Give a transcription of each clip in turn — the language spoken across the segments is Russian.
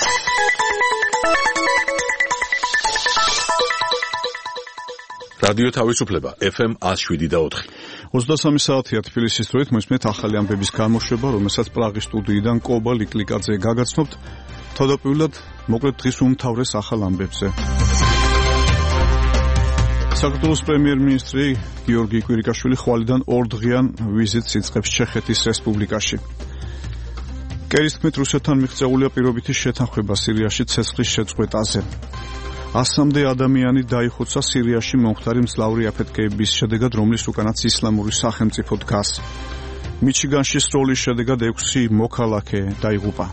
რადიო თავისუფლება FM 107.4. 23 საათია თბილისის დროით მოსმენთ ახალი ამბების გამოშვება, რომელსაც პრაღის სტუდიიდან კობა ლიკლიკაძე გაგაცნობთ. თავდაპირველად მოკლედ დღის უმთავრეს ახალ ამბებზე. საქართველოს პრემიერ-მინისტრი გიორგი კვირიკაშვილი ხვალიდან 2 დღიან ვიზიტს იწყებს ჩეხეთის რესპუბლიკაში. კერის თქმით, რუსეთთან მიღწეულია პირობითი შეთანხმება სირიაში ცეცხლის შეწყვეტაზე. 100-მდე ადამიანი დაიხოცა სირიაში მომხდარი მძლავრი აფეთქების შედეგად, რომლის უკანაც ისლამური სახელმწიფო დგას. მიჩიგანში სროლის შედეგად 6 მოქალაქე დაიღუპა.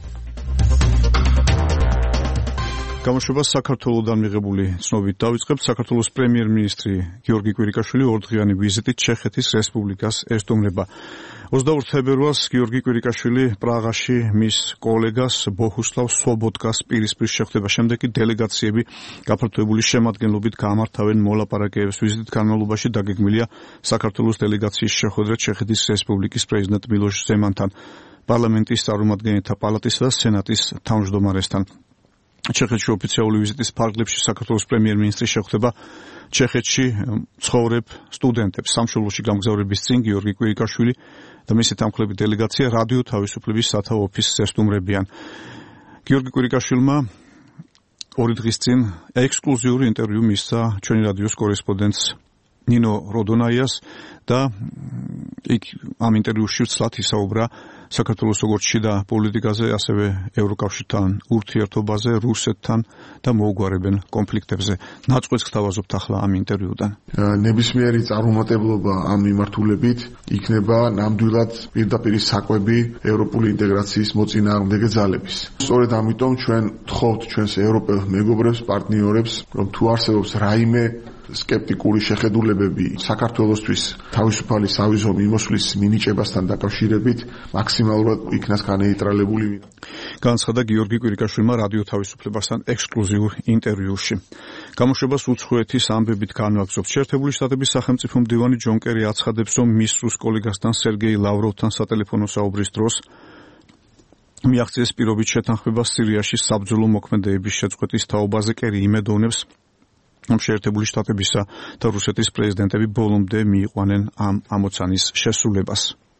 გამოშვებას საქართველოსდან მიღებული ცნობით დავიწყებთ. საქართველოს პრემიერ-მინისტრი გიორგი კვირიკაშვილი 2 დღიანი ვიზიტით ჩეხეთის რესპუბლიკას ესტუმრება. 22 თებერვალს გიორგი კვირიკაშვილი პრაღაში მის კოლეგას ბოჰუსლავ სვობოდკას პირისპირ შეხვდება. შემდეგ კი დელეგაციები გაფართოებული შემადგენლობით გაამართავენ მოლაპარაკებებს. ვიზიტით განმავლობაში დაგეგმილია საქართველოს დელეგაციის შეხვედრა ჩეხეთის რესპუბლიკის პრეზიდენტ მილოშ ზემანთან, პარლამენტის წარმომადგენელთა პალატისა და სენატის თავმჯდომარესთან. ჩეხეთში ოფიციალური ვიზიტის ფარგლებში საქართველოს პრემიერ-მინისტრი შეხვდება ჩეხეთში ცხოვრებ სტუდენტებს. სამშობლოში გამგზავრების წინ გიორგი კვირიკაშვილი და მისი თანმხლები დელეგაცია რადიო თავისუფლების სათავო ოფისს ესტუმრებიან. გიორგი კვირიკაშვილმა 2 დღის წინ ექსკლუზიური ინტერვიუ მისცა ჩვენი რადიოს კორესპონდენტს ნინო როდონაიას და იქ ამ ინტერვიუში ცლად ისაუბრა საქართველოს როგორც შიდა პოლიტიკაზე, ასევე ევროკავშირთან ურთიერთობაზე, რუსეთთან და მოუგვარებენ კონფლიქტებზე. ნაწყვეტს გთავაზობთ ახლა ამ ინტერვიუდან. ნებისმიერი წარუმატებლობა ამ მიმართულებით იქნება ნამდვილად პირდაპირი საკვები ევროპული ინტეგრაციის მოწინააღმდეგე ძალების. სწორედ ამიტომ ჩვენ ვთხოვთ ჩვენს ევროპელ მეგობრებს, პარტნიორებს, რომ თუ არსებობს რაიმე სკეპტიკური შეხედულებები საქართველოსთვის თავისუფალი სავიზო მიმოსვლის მინიჭებასთან დაკავშირებით, მაქსიმალურად იქნას განეიტრალებული. განცხადა გიორგი კვირიკაშვილმა რადიო თავისუფლებასთან ექსკლუზიურ ინტერვიუში. გამოშვებას უცხოეთის ამბებით განვაგრძობს. შეერთებული შტატების სახელმწიფო მდივანი ჯონ კერი აცხადებს, რომ მის რუს კოლეგასთან სერგეი ლავროვთან სატელეფონო საუბრის დროს მიაღწიეს პირობით შეთანხმება სირიაში საბრძოლო მოქმედებების შეწყვეტის თაობაზე. კერი იმედოვნებს, რომ შეერთებული შტატებისა და რუსეთის პრეზიდენტები ბოლომდე მიიყვანენ ამ ამოცანის შესრულებას.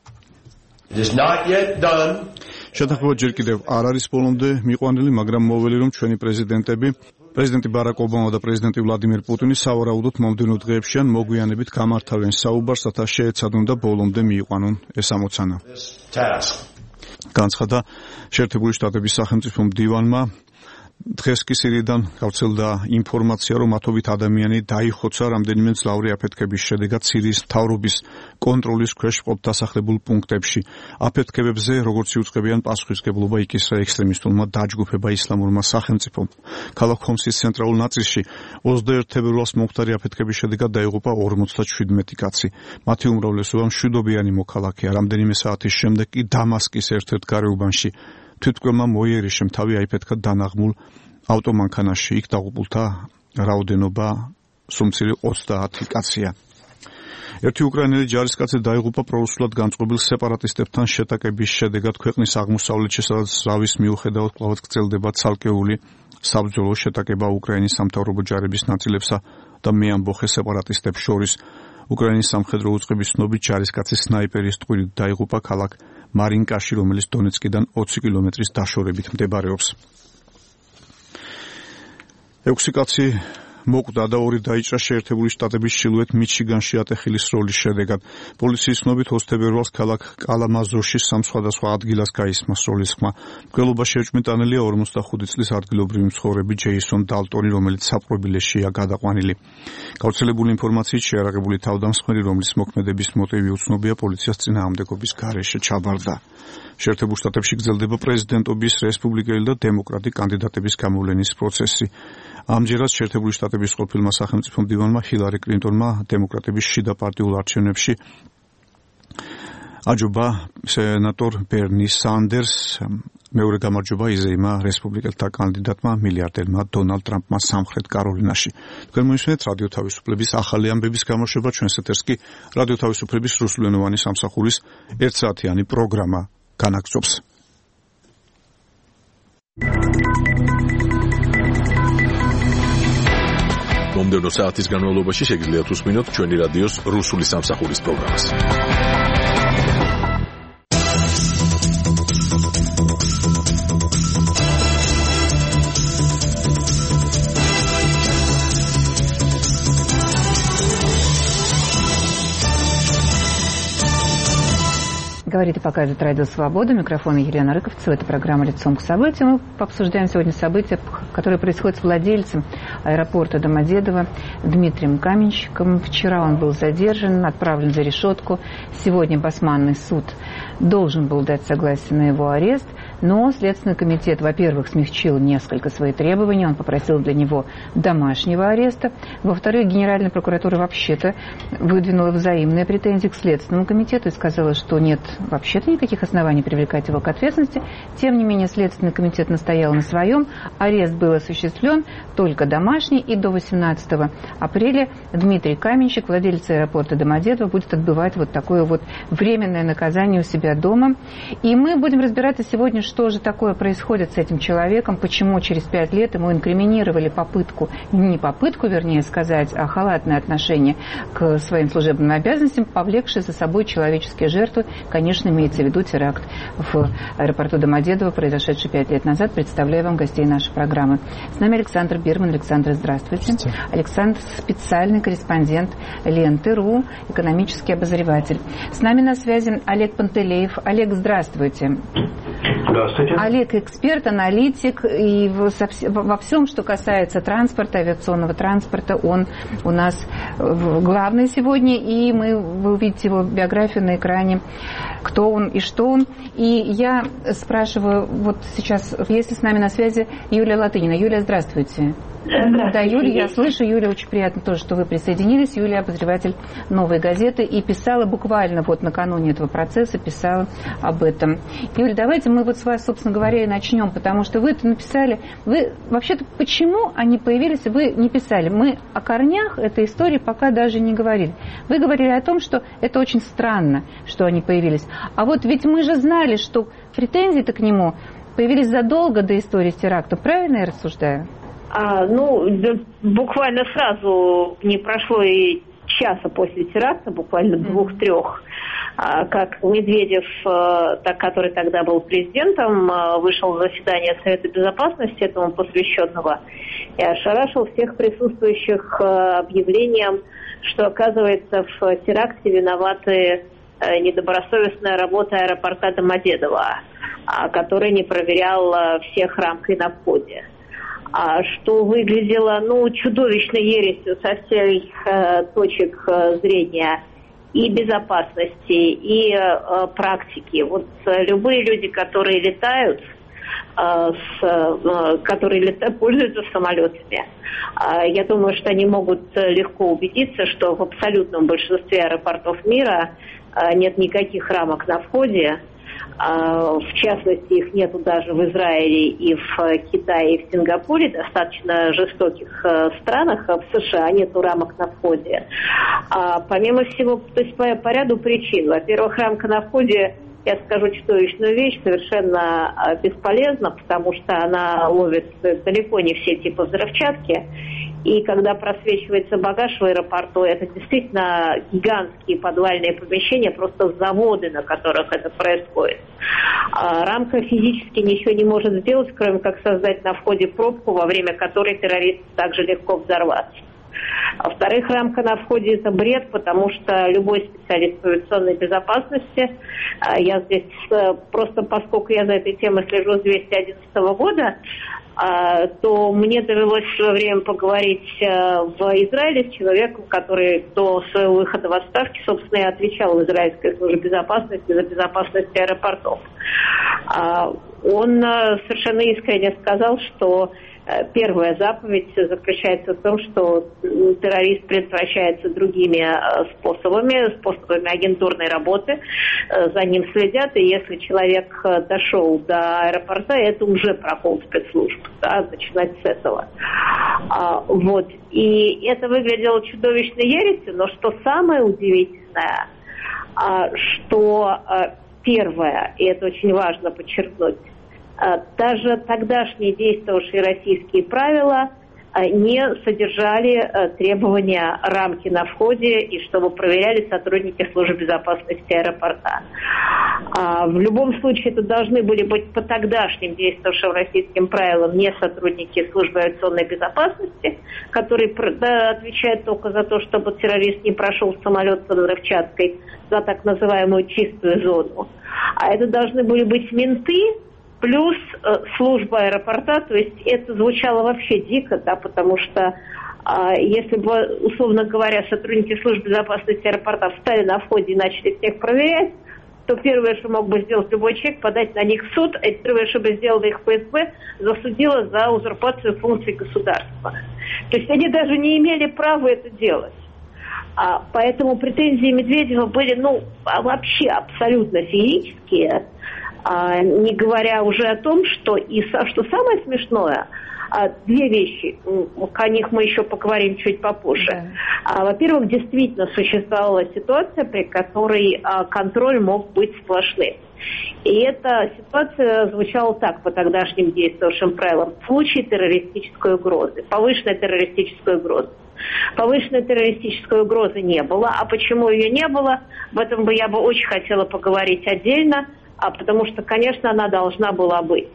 შეთანხმება ჯერ კიდევ არ არის ბოლომდე მიიყვანილი, მაგრამ მოვლელი, რომ ჩვენი პრეზიდენტი ბარაკ ობამა და პრეზიდენტი ვლადიმერ პუტინი სავარაუდოდ მომდევნო დღეებში ან მოგვიანებით გამართავენ საუბარს, რათა შეეცადონ და ბოლომდე მიიყვანონ ეს ამოცანა. განცხადა შეერთებული შტატების სახელმწიფო მდივანმა. დღეს კი სირიიდან გავრცელდა ინფორმაცია, რომ ათობით ადამიანი დაიხოცა რამდენიმე მძლავრი აფეთქების შედეგად სირიის მთავრობის კონტროლის ქვეშ მყოფ დასახლებულ პუნქტებში. აფეთქებებზე, როგორც იუწყებიან, პასუხისმგებლობა იკისრა ექსტრემისტულმა დაჯგუფება ისლამურმა სახელმწიფომ. ქალაქ ჰომსის ცენტრალურ ნაწილში 21 თებერვალს მომხდარი აფეთქების შედეგად დაიღუპა 57 კაცი. მათი უმრავლესობა მშვიდობიანი მოქალაქეა. რამდენიმე საათის შემდეგ კი დამასკის ერთ-ერთ გარეუბანში თვითმკვლელმა მოიერიშემ თავი აიფეთქა დანაღმულ ავტომანქანაში. იქ დაღუპულთა რაოდენობა სულ მცირე 30 კაცია. ერთი უკრაინელი ჯარისკაცი დაიღუპა პრორუსულად განწყობილ სეპარატისტებთან შეტაკების შედეგად ქვეყნის აღმოსავლეთში, სადაც ზავის მიუხედავად კვლავაც გრძელდება ცალკეული საბრძოლო შეტაკება უკრაინის სამთავრობო ჯარების ნაწილებსა და მეამბოხე სეპარატისტებს შორის. უკრაინის სამხედრო უწყების ცნობით ჯარისკაცი სნაიპერის ტყვირით დაიღუპა ქალაქ მარინკაში, რომელიც დონეცკიდან 20 კილომეტრის დაშორებით მდებარეობს. 6 კაცი მოკვდა და 2 დაიჭრა შეერთებული შტატების ჩრდილოეთ მიჩიგანში ატეხილი სროლის შედეგად. პოლიციის ცნობით 20 თებერვალს ქალაქ კალამაზოში 3 სხვადასხვა ადგილას გაისმა სროლის ხმა. მკვლელობაში ეჭვმიტანილია 45 წლის ადგილობრივი მცხოვრები ჯეისონ დალტონი, რომელიც საპყრობილეშია გადაყვანილი. გავრცელებული ინფორმაციით შეარაღებული თავდამსხმელი, რომლის მოქმედების მოტივი უცნობია, პოლიციას წინააღმდეგობის გარეშე ჩაბარდა. შეერთებულ შტატებში გრძელდება პრეზიდენტობის რესპუბლიკელი და დემოკრატი კანდიდატების გამოვლენის პროცესი. ამჯერად შეერთებული შტატების ყოფილმა სახელმწიფო მდივანმა ჰილარი კლინტონმა დემოკრატების შიდა პარტიულ არჩევნებში აჯობა სენატორ ბერნი სანდერს, მეორე გამარჯვება იზეიმა რესპუბლიკელთა კანდიდატმა მილიარდერმა დონალდ ტრამპმა სამხრეთ კაროლინაში. თქვენ მოისმენთ რადიო თავისუფლების ახალი ამბების გამოშვება, ჩვენს ეთერს კი რადიო თავისუფლების რუსულენოვანი სამსახურის 1 საათიანი პროგრამა განაგრძობს. მომდევნო საათის განმავლობაში შეგიძლიათ უსმინოთ ჩვენი რადიოს რუსული სამსახურის პროგრამას. Говорит и показывает Радио Свобода. Микрофон Елена Рыковцева. Это программа «Лицом к событию». Мы обсуждаем сегодня события, которые происходят с владельцем аэропорта Домодедово Дмитрием Каменщиком. Вчера он был задержан, отправлен за решетку. Сегодня Басманный суд должен был дать согласие на его арест. Но Следственный комитет, во-первых, смягчил несколько свои требования. Он попросил для него домашнего ареста. Во-вторых, Генеральная прокуратура вообще-то выдвинула взаимные претензии к Следственному комитету и сказала, что нет вообще-то никаких оснований привлекать его к ответственности. Тем не менее, Следственный комитет настоял на своем. Арест был осуществлен только домашний. И до 18 апреля Дмитрий Каменщик, владелец аэропорта Домодедово, будет отбывать вот такое вот временное наказание у себя дома. И мы будем разбираться сегодня, что же такое происходит с этим человеком, почему через 5 лет ему инкриминировали попытку, не попытку, вернее сказать, а халатное отношение к своим служебным обязанностям, повлекшее за собой человеческие жертвы. Конечно, имеется в виду теракт в аэропорту Домодедово, произошедший 5 лет назад. Представляю вам гостей нашей программы. С нами Александр Бирман. Александр, здравствуйте. Александр – специальный корреспондент Ленты.ру, экономический обозреватель. С нами на связи Олег Пантелеев. Олег, здравствуйте. Здравствуйте. Олег – эксперт, аналитик, и во всем, что касается транспорта, авиационного транспорта, он у нас главный сегодня, и вы увидите его биографию на экране, кто он и что он. И я спрашиваю, вот сейчас, если с нами на связи Юлия Латынина. Юлия, здравствуйте. Да, Юлия, я слышу. Юлия, очень приятно тоже, что вы присоединились. Юлия, обозреватель «Новой газеты», и писала буквально вот накануне этого процесса, писала об этом. Юлия, давайте мы вот с вас, собственно говоря, и начнем, потому что вы это написали. Вы, вообще-то, почему они появились, вы не писали. Мы о корнях этой истории пока даже не говорили. Вы говорили о том, что это очень странно, что они появились. А вот ведь мы же знали, что претензии-то к нему появились задолго до истории с терактом. Правильно я рассуждаю? Буквально сразу, не прошло и часа после теракта, буквально 2-3, как Медведев, который тогда был президентом, вышел в заседание Совета Безопасности, этому посвященного, и ошарашил всех присутствующих объявлением, что, оказывается, в теракте виноваты недобросовестная работа аэропорта Домодедово, который не проверял всех рамкой на входе. Что выглядело, чудовищной ересью со всех точек зрения и безопасности, и практики. Вот любые люди, которые летают, пользуются самолетами, я думаю, что они могут легко убедиться, что в абсолютном большинстве аэропортов мира нет никаких рамок на входе. В частности, их нету даже в Израиле и в Китае, и в Сингапуре, достаточно жестоких странах. В США нету рамок на входе. Помимо всего, то есть по ряду причин. Во-первых, рамка на входе, я скажу чудовищную вещь, совершенно бесполезна, потому что она ловит далеко не все типы взрывчатки. И когда просвечивается багаж в аэропорту, это действительно гигантские подвальные помещения, просто заводы, на которых это происходит. Рамка физически ничего не может сделать, кроме как создать на входе пробку, во время которой террорист также легко взорваться. Во-вторых, рамка на входе – это бред, потому что любой специалист по авиационной безопасности, я здесь просто, поскольку я за этой темой слежу с 2011 года, то мне довелось в свое время поговорить в Израиле с человеком, который до своего выхода в отставке, собственно, и отвечал в израильской службе безопасности за безопасность аэропортов. Он совершенно искренне сказал, что первая заповедь заключается в том, что террорист предотвращается другими способами агентурной работы, за ним следят, и если человек дошел до аэропорта, это уже прокол спецслужб, начинать с этого. И это выглядело чудовищной ересью, но что самое удивительное, что первое, и это очень важно подчеркнуть, даже тогдашние действовавшие российские правила не содержали требования рамки на входе и чтобы проверяли сотрудники службы безопасности аэропорта. В любом случае это должны были быть по тогдашним действовавшим российским правилам не сотрудники службы авиационной безопасности, которые отвечают только за то, чтобы террорист не прошел в самолет с взрывчаткой, за так называемую чистую зону. А это должны были быть менты плюс служба аэропорта. То есть это звучало вообще дико, да, потому что если бы, условно говоря, сотрудники службы безопасности аэропорта встали на входе и начали всех проверять, то первое, что мог бы сделать любой человек, подать на них в суд, а первое, что бы сделала их ФСБ, засудила за узурпацию функций государства. То есть они даже не имели права это делать. Поэтому претензии Медведева были, вообще абсолютно феерические, не говоря уже о том, что самое смешное, две вещи, о них мы еще поговорим чуть попозже. Во-первых, действительно существовала ситуация, при которой контроль мог быть сплошным. И эта ситуация звучала так по тогдашним действующим правилам: в случае террористической угрозы, повышенной террористической угрозы. Повышенной террористической угрозы не было. А почему ее не было, об этом я бы очень хотела поговорить отдельно, потому что, конечно, она должна была быть.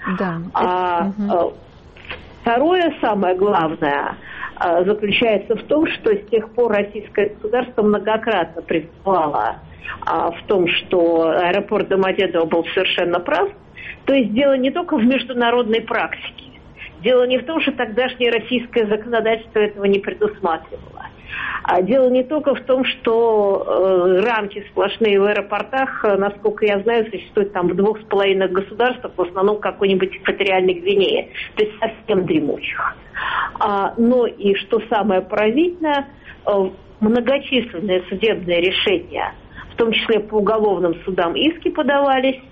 Да. Второе, самое главное, заключается в том, что с тех пор российское государство многократно признавало в том, что аэропорт Домодедово был совершенно прав. То есть дело не только в международной практике. Дело не в том, что тогдашнее российское законодательство этого не предусматривало. А дело не только в том, что рамки сплошные в аэропортах, насколько я знаю, существуют там в 2,5 государствах, в основном какой-нибудь экваториальной Гвинее, то есть совсем дремучих. Но и что самое поразительное, многочисленные судебные решения, в том числе по уголовным судам, иски подавались,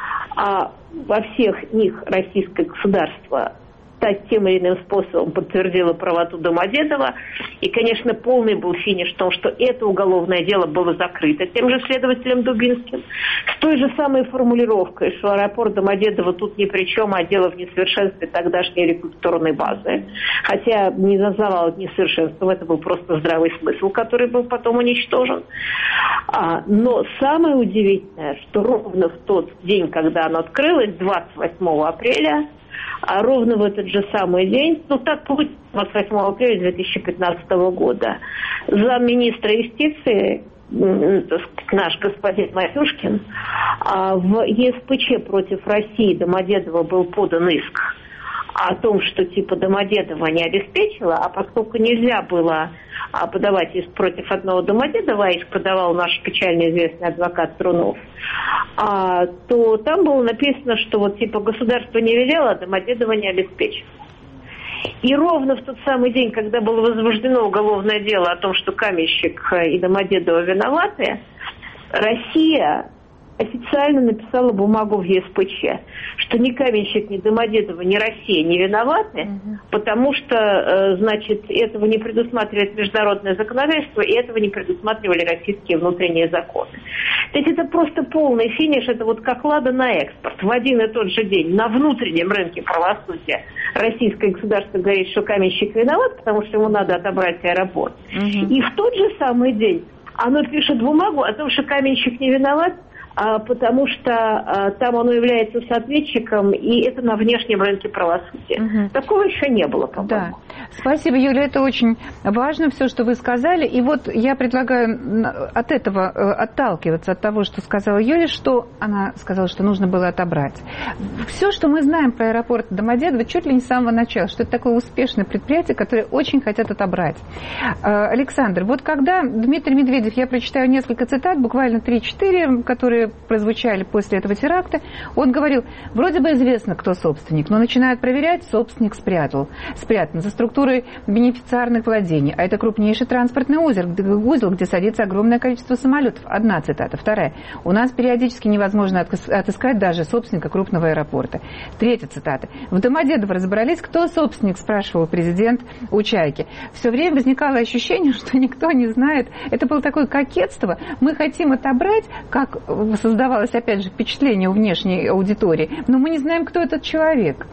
во всех них российское государство тем или иным способом подтвердила правоту Домодедова. И, конечно, полный был финиш в том, что это уголовное дело было закрыто тем же следователем Дубинским. С той же самой формулировкой, что аэропорт Домодедово тут ни при чем, а дело в несовершенстве тогдашней рекрутаторной базы. Хотя не называл это несовершенством, это был просто здравый смысл, который был потом уничтожен. Но самое удивительное, что ровно в тот день, когда оно открылось, 28 апреля, а ровно в этот же самый день, так получилось, 28 апреля 2015 года, замминистра юстиции, наш господин Матюшкин, в ЕСПЧ против России Домодедово был подан иск о том, что Домодедово не обеспечила, а поскольку нельзя было подавать иск против одного Домодедова, а иск подавал наш печально известный адвокат Трунов, то там было написано, что государство не велело, а Домодедово не обеспечило. И ровно в тот самый день, когда было возбуждено уголовное дело о том, что Каменщик и Домодедово виноваты, Россия официально написала бумагу в ЕСПЧ, что ни Каменщик, ни Домодедово, ни Россия не виноваты, потому что, этого не предусматривает международное законодательство, и этого не предусматривали российские внутренние законы. То есть это просто полный финиш, это как лада на экспорт. В один и тот же день на внутреннем рынке правосудия российское государство говорит, что Каменщик виноват, потому что ему надо отобрать аэропорт. И в тот же самый день оно пишет бумагу о том, что Каменщик не виноват, потому что там оно является соответчиком, и это на внешнем рынке правосудия. Такого еще не было, по-моему. Да. Спасибо, Юля, это очень важно, все, что вы сказали. И я предлагаю от этого отталкиваться, от того, что сказала Юля, что она сказала, что нужно было отобрать. Все, что мы знаем про аэропорт Домодедово, чуть ли не с самого начала, что это такое успешное предприятие, которое очень хотят отобрать. Александр, когда Дмитрий Медведев, я прочитаю несколько цитат, буквально 3-4, которые прозвучали после этого теракта, он говорил: вроде бы известно, кто собственник, но начинают проверять, собственник спрятан за структурой бенефициарных владений, а это крупнейший транспортный узел, где садится огромное количество самолетов. Одна цитата. Вторая: у нас периодически невозможно отыскать даже собственника крупного аэропорта. Третья цитата: в Домодедово разобрались, кто собственник, спрашивал президент у Чайки. Все время возникало ощущение, что никто не знает. Это было такое кокетство. Мы хотим отобрать, как создавалось, опять же, впечатление у внешней аудитории, но мы не знаем, кто этот человек.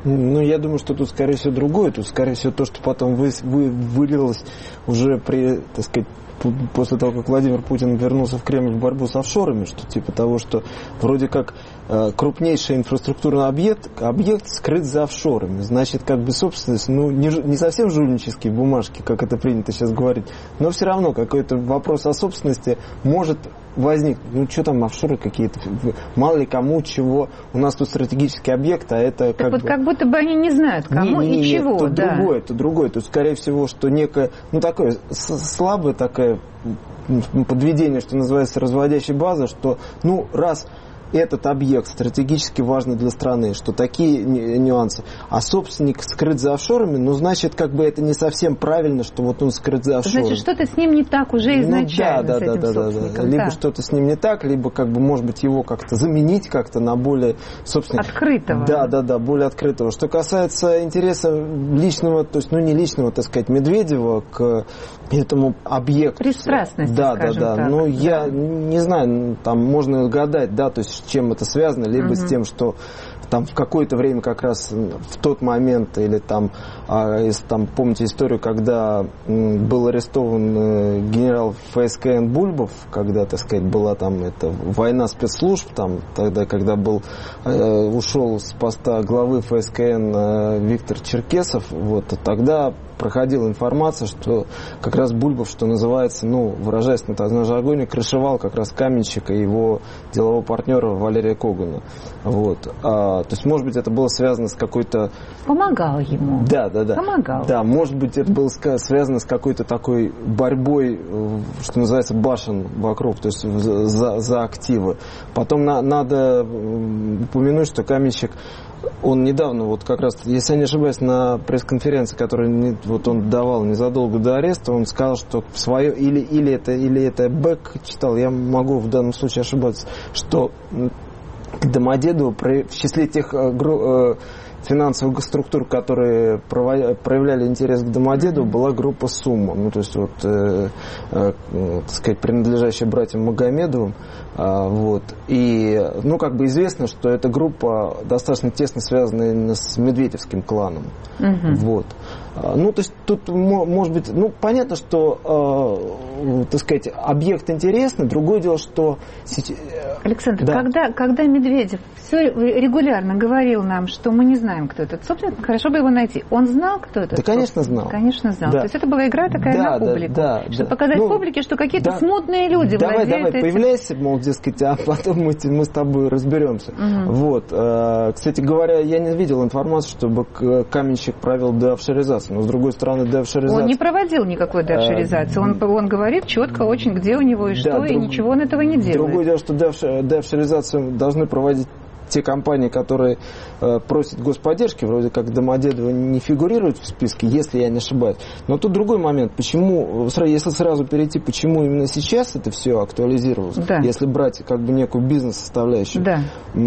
Ну, я думаю, что тут, скорее всего, другое. Тут, скорее всего, то, что потом вылилось уже при, так сказать, после того, как Владимир Путин вернулся в Кремль в борьбу с офшорами, что типа того, что вроде как крупнейший инфраструктурный объект скрыт за офшорами. Значит, как бы собственность, ну, не совсем жульнические бумажки, как это принято сейчас говорить, но все равно какой-то вопрос о собственности может возникнуть. Ну, что там офшоры какие-то, мало ли кому, чего. У нас тут стратегический объект, а это как вот бы... как будто бы они не знают, кому и чего. Тут другое. Тут, скорее всего, что некое, ну, такое слабое такое подведение, что называется, разводящей базы, что, ну, раз этот объект стратегически важный для страны, что такие нюансы. А собственник скрыт за офшорами, ну, значит, как бы это не совсем правильно, что вот он скрыт за офшорами. Значит, что-то с ним не так уже изначально, с этим собственником. Либо что-то с ним не так, либо, как бы, может быть, его как-то заменить как-то на более, собственно... Открытого. Да, более открытого. Что касается интереса личного, то есть, ну, не личного, так сказать, Медведева к этому объекту. Пристрастности, скажем так. Ну, я не знаю, там можно гадать, да, то есть, с чем это связано, либо с тем, что там в какое-то время как раз в тот момент, или там, если там помните историю, когда был арестован генерал ФСКН Бульбов, когда, так сказать, была там эта война спецслужб, там, тогда, когда ушел с поста главы ФСКН Виктор Черкесов, вот, тогда проходила информация, что как раз Бульбов, что называется, ну, выражаясь на жаргоне, крышевал как раз каменщика и его делового партнера Валерия Когана. Вот. То есть, может быть, это было связано с какой-то... Помогал ему. Да. Помогал. Да, может быть, это было связано с какой-то такой борьбой, что называется, башен вокруг, то есть за активы. Потом надо упомянуть, что каменщик, он недавно, вот как раз, если я не ошибаюсь, на пресс-конференции, которую вот он давал незадолго до ареста, он сказал, что свое, или это Бэк читал, я могу в данном случае ошибаться, что Домодедово в числе тех финансовых структур, которые проявляли интерес к Домодедову, была группа «Сумма», ну, то есть, вот, так сказать, принадлежащая братьям Магомедовым, вот, и, ну, как бы известно, что эта группа достаточно тесно связана именно с Медведевским кланом, вот. Ну, то есть, тут, может быть, ну, понятно, что, так сказать, объект интересный, другое дело, что... Александр, когда Медведев все регулярно говорил нам, что мы не знаем, кто этот собственник, хорошо бы его найти. Он знал, кто это? Да, конечно, знал. Конечно, знал. Да. То есть это была игра такая на публику. Чтобы показать публике, что какие-то смутные люди владеют этим. Давай, появляйся, мол, дескать, а потом мы с тобой разберемся. Вот. Кстати говоря, я не видел информацию, чтобы каменщик провел деофшоризацию. Но, с другой стороны, деофшоризация... Он не проводил никакой деофшоризации. Он говорит четко очень, где у него и что, и ничего он этого не делает. Другое дело, что деофшоризацию должны проводить те компании, которые просят господдержки, вроде как Домодедово не фигурируют в списке, если я не ошибаюсь. Но тут другой момент. Почему, если сразу перейти, почему именно сейчас это все актуализировалось, если брать как бы некую бизнес-составляющую. Да.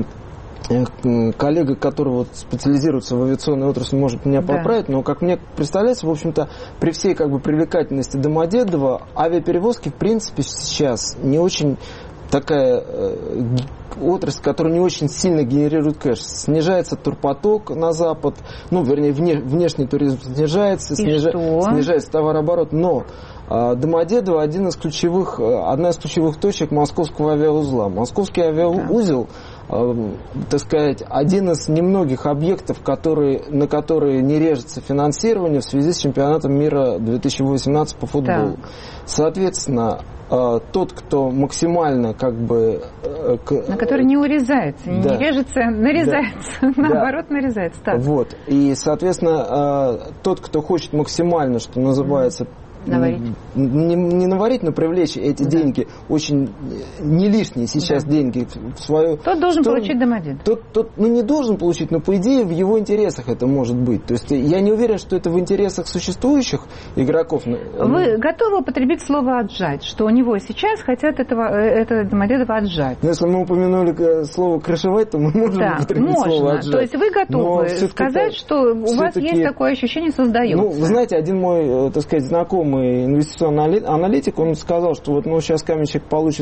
Коллега, который вот специализируется в авиационной отрасли, может меня поправить, но, как мне представляется, в общем-то, при всей как бы привлекательности Домодедова, авиаперевозки, в принципе, сейчас не очень такая отрасль, которая не очень сильно генерирует кэш. Снижается турпоток на Запад, ну, вернее, внешний туризм снижается, снижается товарооборот, но Домодедово одна из ключевых точек московского авиаузла. Московский авиаузел, так сказать, один из немногих объектов, на которые не режется финансирование в связи с чемпионатом мира 2018 по футболу. Соответственно, тот, кто максимально как бы... На который не урезается, не режется, нарезается, наоборот, нарезается. Так. Вот. И, соответственно, тот, кто хочет максимально, что называется, наварить. Не наварить, но привлечь эти деньги, очень не лишние сейчас деньги в свою... Тот должен получить Домодедово. Тот, ну, не должен получить, но, по идее, в его интересах это может быть. То есть я не уверен, что это в интересах существующих игроков. Вы готовы употребить слово «отжать», что у него сейчас хотят это Домодедово отжать? Но если мы упомянули слово «крышевать», то мы можем употребить слово «отжать». То есть вы готовы сказать, что у вас есть такое ощущение, создается? Ну, вы знаете, один мой, так сказать, знакомый самый инвестиционный аналитик, он сказал, что вот, сейчас Каменщик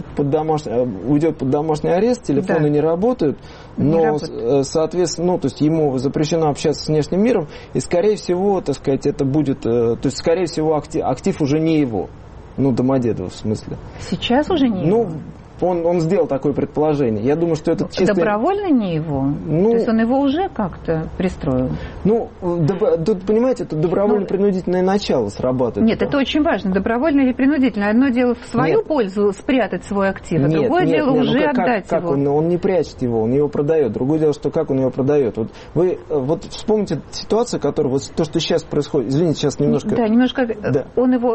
уйдет под домашний арест, телефоны не работают, но, соответственно, то есть ему запрещено общаться с внешним миром, и, скорее всего, так сказать, это будет, то есть, скорее всего, актив уже не его. Домодедово, в смысле. Сейчас уже не его? Он сделал такое предположение. Я думаю, что это чисто... Добровольно не его? То есть он его уже как-то пристроил? Тут, понимаете, это добровольно-принудительное начало срабатывает. Нет, это очень важно. Добровольно или принудительно. Одно дело в свою пользу спрятать свой актив, а другое дело уже отдать его. Он не прячет его, он его продает. Другое дело, что как он его продает. Вы вспомните ситуацию, которая, то, что сейчас происходит. Извините, сейчас немножко... Да, немножко. Да. Он его...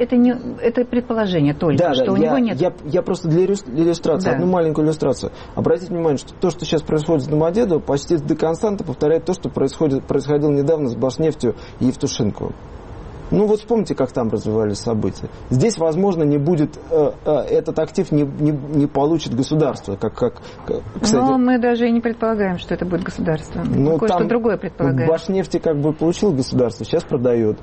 Это предположение только, что у него нет... Я просто для иллюстрации, одну маленькую иллюстрацию. Обратите внимание, что то, что сейчас происходит с Домодедово, почти до константа повторяет то, что происходило недавно с Башнефтью и Евтушенко. Вспомните, как там развивались события. Здесь, возможно, не будет, этот актив не получит государство. Кстати, но мы даже и не предполагаем, что это будет государство. Кое-что другое предполагаем. Башнефти получил государство, сейчас продает.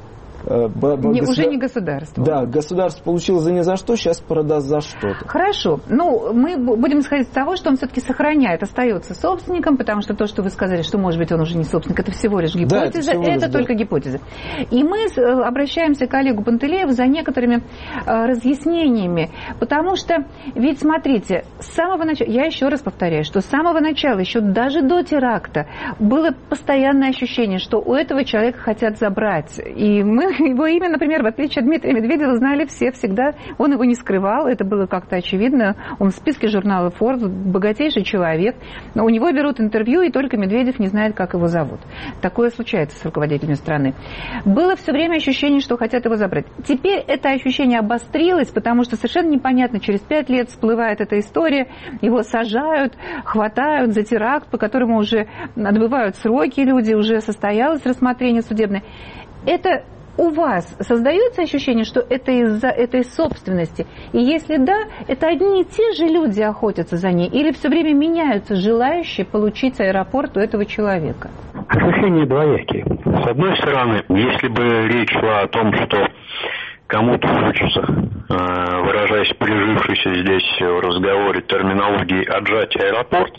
Уже не государство. Да, государство получило за ни за что, сейчас продаст за что-то. Хорошо. Мы будем исходить из того, что он все-таки сохраняет, остается собственником, потому что то, что вы сказали, что, может быть, он уже не собственник, это всего лишь гипотеза, это только гипотеза. И мы обращаемся к Олегу Пантелееву за некоторыми разъяснениями, потому что, ведь смотрите, с самого начала, я еще раз повторяю, что с самого начала, еще даже до теракта, было постоянное ощущение, что у этого человека хотят забрать. И мы его имя, например, в отличие от Дмитрия Медведева, знали все всегда. Он его не скрывал, это было как-то очевидно. Он в списке журнала Forbes, богатейший человек. Но у него берут интервью, и только Медведев не знает, как его зовут. Такое случается с руководителями страны. Было все время ощущение, что хотят его забрать. Теперь это ощущение обострилось, потому что совершенно непонятно, через 5 лет всплывает эта история, его сажают, хватают за теракт, по которому уже отбывают сроки люди, уже состоялось рассмотрение судебное. Это у вас создается ощущение, что это из-за этой собственности? И если да, это одни и те же люди охотятся за ней? Или все время меняются желающие получить аэропорт у этого человека? Ощущения двоякие. С одной стороны, если бы речь шла о том, что кому-то хочется, выражаясь прижившейся здесь в разговоре терминологии, отжать аэропорт,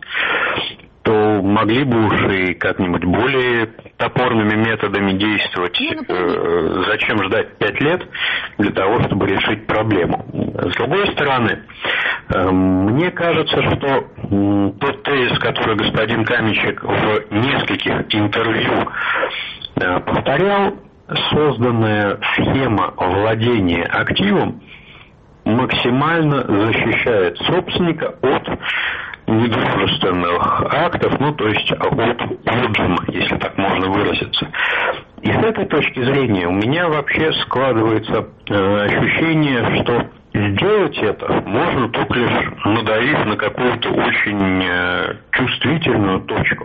то могли бы уж и как-нибудь более топорными методами действовать. Зачем ждать 5 лет для того, чтобы решить проблему? С другой стороны, мне кажется, что тот тезис, который господин Каменщик в нескольких интервью повторял, созданная схема владения активом максимально защищает собственника от недружественных актов, то есть от отжима, если так можно выразиться. И с этой точки зрения у меня вообще складывается ощущение, что сделать это можно только лишь надавив на какую-то очень чувствительную точку.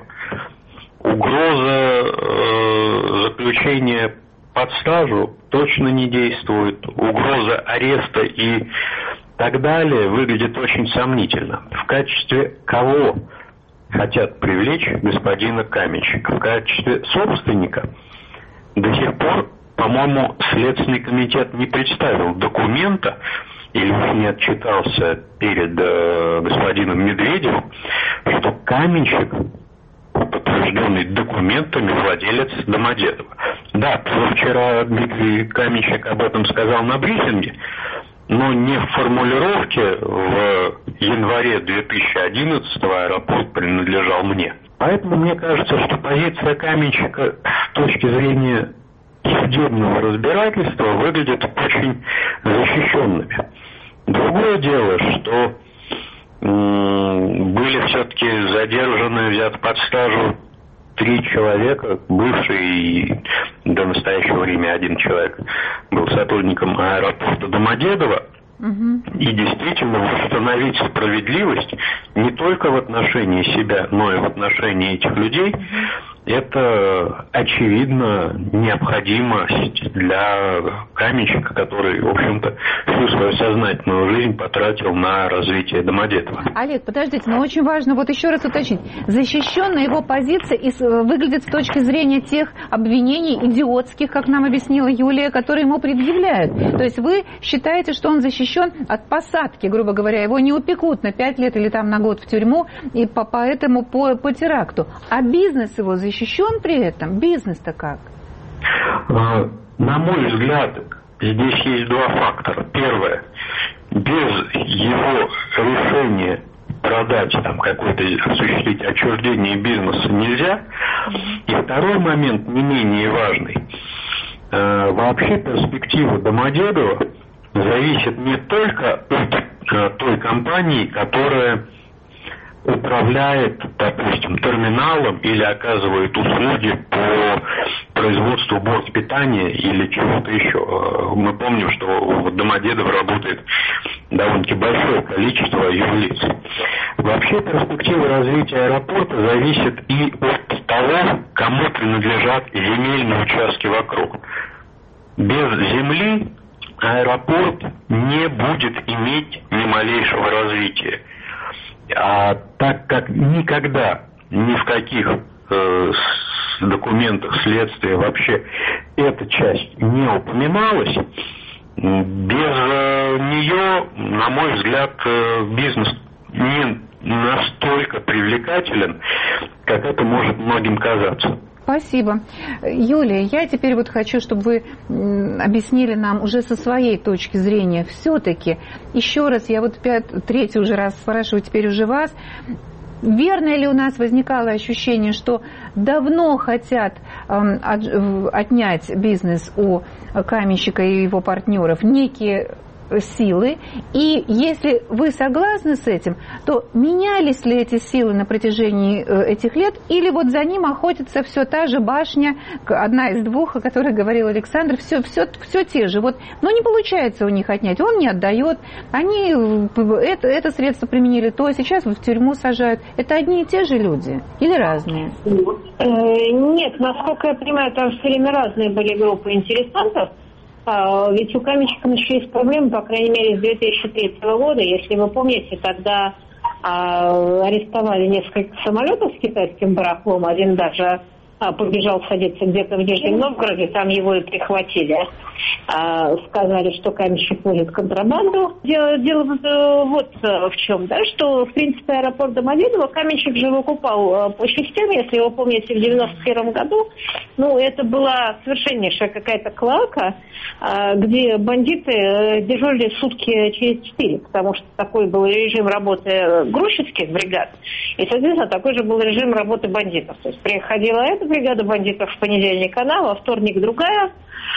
Угроза заключения под стражу точно не действует, угроза ареста и так далее выглядит очень сомнительно. В качестве кого хотят привлечь господина Каменщика? В качестве собственника? До сих пор, по-моему, Следственный комитет не представил документа или не отчитался перед господином Медведевым, что Каменщик, подтвержденный документами, владелец Домодедова. Да, вчера Дмитрий Каменщик об этом сказал на брифинге, но не в формулировке в январе 2011-го аэропорт принадлежал мне. Поэтому мне кажется, что позиция Каменщика с точки зрения судебного разбирательства выглядит очень защищенными. Другое дело, что были все-таки задержаны, взяты под стражу 3 человека, бывший до настоящего времени 1 человек был сотрудником аэропорта Домодедово. И действительно восстановить справедливость не только в отношении себя, но и в отношении этих людей это, очевидно, необходимость для каменщика, который, в общем-то, всю свою сознательную жизнь потратил на развитие Домодедово. Олег, подождите, но очень важно вот еще раз уточнить. Защищенная его позиция выглядит с точки зрения тех обвинений идиотских, как нам объяснила Юлия, которые ему предъявляют. То есть вы считаете, что он защищен от посадки, грубо говоря, его не упекут на 5 лет или там на год в тюрьму, и поэтому по теракту. А бизнес его защищен при этом? Бизнес-то как? На мой взгляд, здесь есть два фактора. Первое. Без его решения продать там какой-то, осуществить отчуждение бизнеса нельзя. И второй момент, не менее важный. Вообще перспектива Домодедова зависит не только от той компании, которая управляет, допустим, терминалом или оказывает услуги по производству бортпитания или чего-то еще. Мы помним, что в Домодедово работает довольно-таки большое количество юрлиц. Вообще перспектива развития аэропорта зависит и от того, кому принадлежат земельные участки вокруг. Без земли аэропорт не будет иметь ни малейшего развития. А так как никогда ни в каких документах следствия вообще эта часть не упоминалась, без нее, на мой взгляд, бизнес не настолько привлекателен, как это может многим казаться. Спасибо. Юлия, я теперь вот хочу, чтобы вы объяснили нам уже со своей точки зрения. Все-таки, еще раз, я вот третий уже раз спрашиваю теперь уже вас, верно ли у нас возникало ощущение, что давно хотят отнять бизнес у каменщика и его партнеров некие силы, и если вы согласны с этим, то менялись ли эти силы на протяжении этих лет, или вот за ним охотится все та же башня, одна из двух, о которой говорил Александр, все те же. Вот, но не получается у них отнять, он не отдает, они это средство применили, то сейчас в тюрьму сажают. Это одни и те же люди или разные? Нет, насколько я понимаю, там все время разные были группы интересантов. Ведь у каменщиков начались проблемы, по крайней мере, с 2003 года. Если вы помните, тогда арестовали несколько самолетов с китайским барахлом. Один даже побежал садиться где-то в Нижнем Новгороде, там его и прихватили. Сказали, что каменщик возит контрабанду. Дело вот в чем, да, что, в принципе, аэропорт Домодедово каменщик же выкупал по частям, если вы помните, в 91 году. Ну, это была совершеннейшая какая-то клоака, где бандиты дежурили сутки через 4, потому что такой был режим работы грузчицких бригад, и, соответственно, такой же был режим работы бандитов. То есть приходила эта бригада бандитов в понедельник она, во вторник другая.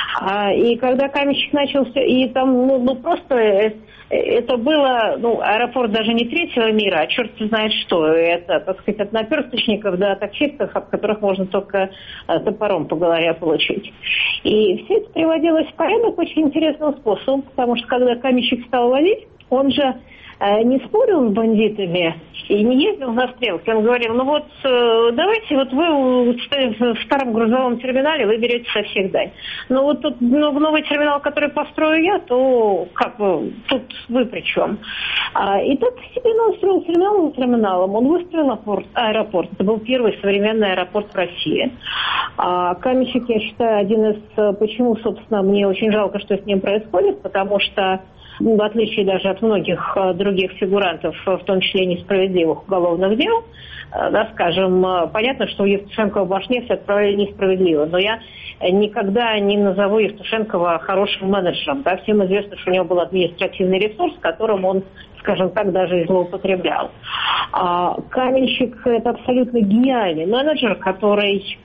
И когда каменщик начался, и там, просто это было, аэропорт даже не третьего мира, а черт знает что. Это, так сказать, от наперсточников до таксистов, от которых можно только топором по голове получить. И все это приводилось в порядок очень интересным способом, потому что когда каменщик стал ловить, он же не спорил с бандитами и не ездил на стрелки. Он говорил, давайте вот вы в старом грузовом терминале вы берете со всех дань. Но вот тут новый терминал, который построю я, то как бы тут вы при чем? И так себе он устроил терминал за терминалом. Он выстроил аэропорт. Это был первый современный аэропорт в России. Каменщик, я считаю, один из... Почему, собственно, мне очень жалко, что с ним происходит, потому что в отличие даже от многих других фигурантов, в том числе несправедливых уголовных дел, да, скажем, понятно, что у Евтушенкова в башне все отправили несправедливо, но я никогда не назову Евтушенкова хорошим менеджером. Да, всем известно, что у него был административный ресурс, которым он, скажем так, даже и злоупотреблял. Каменщик – это абсолютно гениальный менеджер, который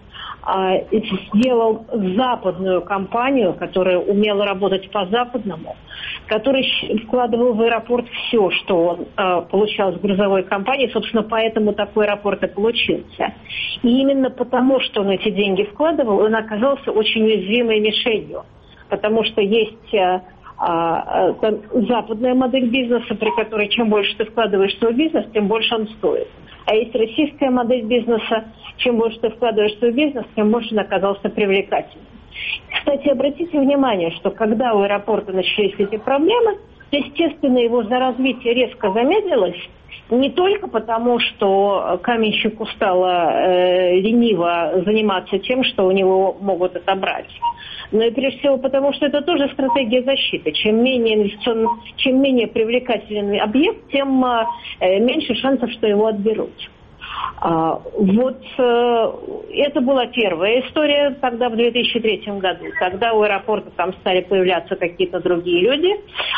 сделал западную компанию, которая умела работать по-западному, который вкладывал в аэропорт все, что он получал с грузовой компании. Собственно, поэтому такой аэропорт и получился. И именно потому, что он эти деньги вкладывал, он оказался очень уязвимой мишенью. Потому что есть западная модель бизнеса, при которой чем больше ты вкладываешь в свой бизнес, тем больше он стоит. А есть российская модель бизнеса, чем больше ты вкладываешь в свой бизнес, тем больше он оказался привлекательным. Кстати, обратите внимание, что когда у аэропорта начались эти проблемы, естественно, его развитие резко замедлилось, не только потому, что каменщику стало лениво заниматься тем, что у него могут отобрать, но и прежде всего потому, что это тоже стратегия защиты. Чем менее привлекательный объект, тем меньше шансов, что его отберут. Вот это была первая история тогда в 2003 году. Тогда у аэропорта там стали появляться какие-то другие люди.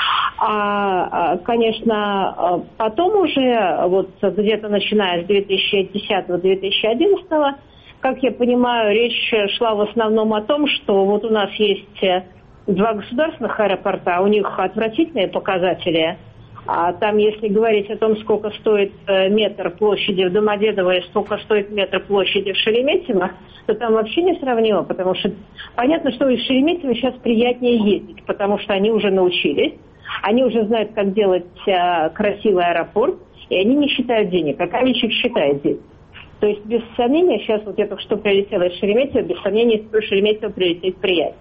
Конечно, потом уже, вот где-то начиная с 2010-2011, как я понимаю, речь шла в основном о том, что вот у нас есть два государственных аэропорта, у них отвратительные показатели. А там, если говорить о том, сколько стоит метр площади в Домодедово и сколько стоит метр площади в Шереметьево, то там вообще несравнимо, потому что понятно, что из Шереметьево сейчас приятнее ездить, потому что они уже научились, они уже знают, как делать красивый аэропорт, и они не считают денег, а каменщик считает денег. То есть, без сомнения, сейчас вот я только что прилетела из Шереметьево, без сомнения, из Шереметьево прилететь приятнее.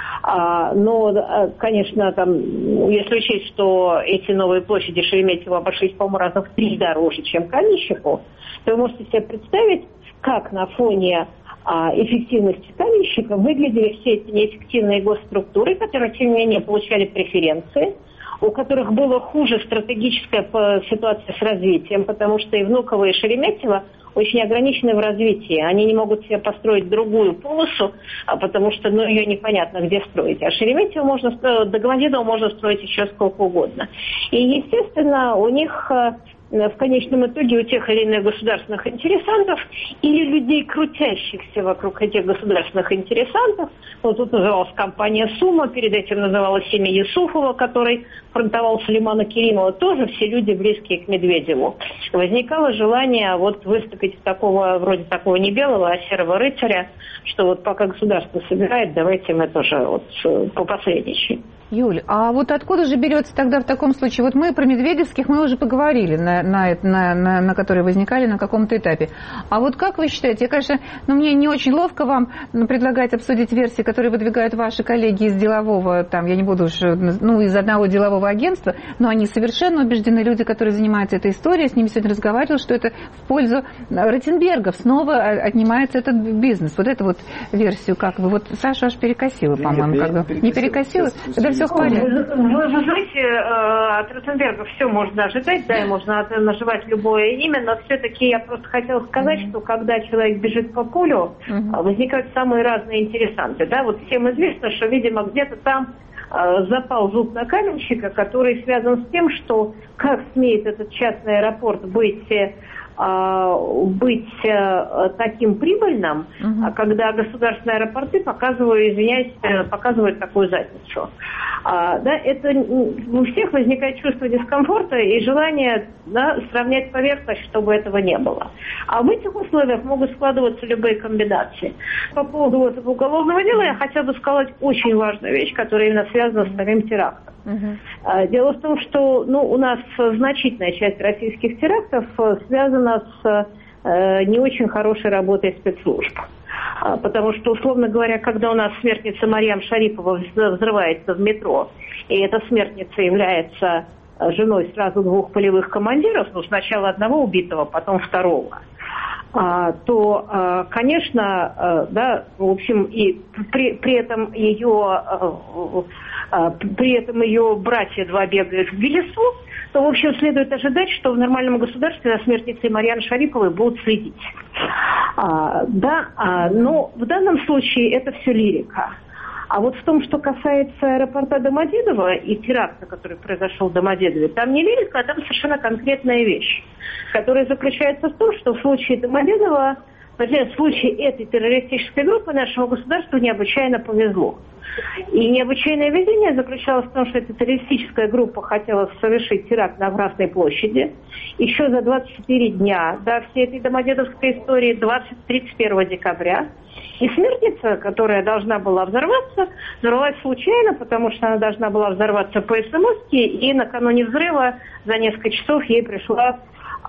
Но, конечно, там, если учесть, что эти новые площади Шереметьево обошлись, по-моему, раза в 3 дороже, чем каменщику, то вы можете себе представить, как на фоне эффективности каменщика выглядели все эти неэффективные госструктуры, которые, тем не менее, получали преференции, у которых было хуже стратегическая ситуация с развитием, потому что и Внуково, и Шереметьево очень ограничены в развитии. Они не могут себе построить другую полосу, потому что ее непонятно где строить. А Шереметьево можно строить, до Домодедово можно строить еще сколько угодно. И, естественно, у них в конечном итоге у тех или иных государственных интересантов или людей, крутящихся вокруг этих государственных интересантов, вот тут называлась компания «Сумма», перед этим называлась семья Юсуфова, который фронтовал Сулеймана Керимова, тоже все люди, близкие к Медведеву. Возникало желание вот выступить вроде такого не белого, а серого рыцаря, что вот пока государство собирает, давайте мы тоже вот попосредничаем. Юль, а вот откуда же берется тогда в таком случае? Вот мы про медведевских мы уже поговорили, на которые возникали на каком-то этапе. А вот как вы считаете, конечно, мне не очень ловко вам предлагать обсудить версии, которые выдвигают ваши коллеги из делового, там, я не буду уж, из одного делового агентства, но они совершенно убеждены, люди, которые занимаются этой историей, с ними сегодня разговаривал, что это в пользу Ротенбергов, снова отнимается этот бизнес. Вот эту вот версию как вы? Вот Саша аж перекосила, по-моему, когда не перекосила? Тогда все в порядке. Вы знаете, от Ротенберга все можно ожидать, да, и можно наживать любое имя, но все-таки я просто хотела сказать, что когда человек бежит по полю, возникают самые разные интересанты. Да? Вот всем известно, что, видимо, где-то там запал зуб на каменщика, который связан с тем, что как смеет этот частный аэропорт быть таким прибыльным, когда государственные аэропорты показывают такую задницу. Это у всех возникает чувство дискомфорта и желание сравнять поверхность, чтобы этого не было. А в этих условиях могут складываться любые комбинации. По поводу этого уголовного дела я хотела бы сказать очень важную вещь, которая именно связана с самим терактом. Дело в том, что у нас значительная часть российских терактов связана с не очень хорошей работой спецслужб. Потому что, условно говоря, когда у нас смертница Марьям Шарипова взрывается в метро, и эта смертница является женой сразу 2 полевых командиров, сначала одного убитого, потом второго, то, конечно, в общем, и при этом ее братья 2 бегают в Белесу, то, в общем, следует ожидать, что в нормальном государстве за смертницей Марьяны Шариповой будут следить. Но в данном случае это все лирика. А вот в том, что касается аэропорта Домодедово и теракта, который произошел в Домодедове, там не лирика, а там совершенно конкретная вещь, которая заключается в том, что в случае Домодедова, в случае этой террористической группы нашему государству необычайно повезло. И необычайное везение заключалось в том, что эта террористическая группа хотела совершить теракт на Красной площади. Еще за 24 дня до всей этой домодедовской истории, 31 декабря, И смертница, которая должна была взорваться, взорвалась случайно, потому что она должна была взорваться по СМС-ке, и накануне взрыва за несколько часов ей пришла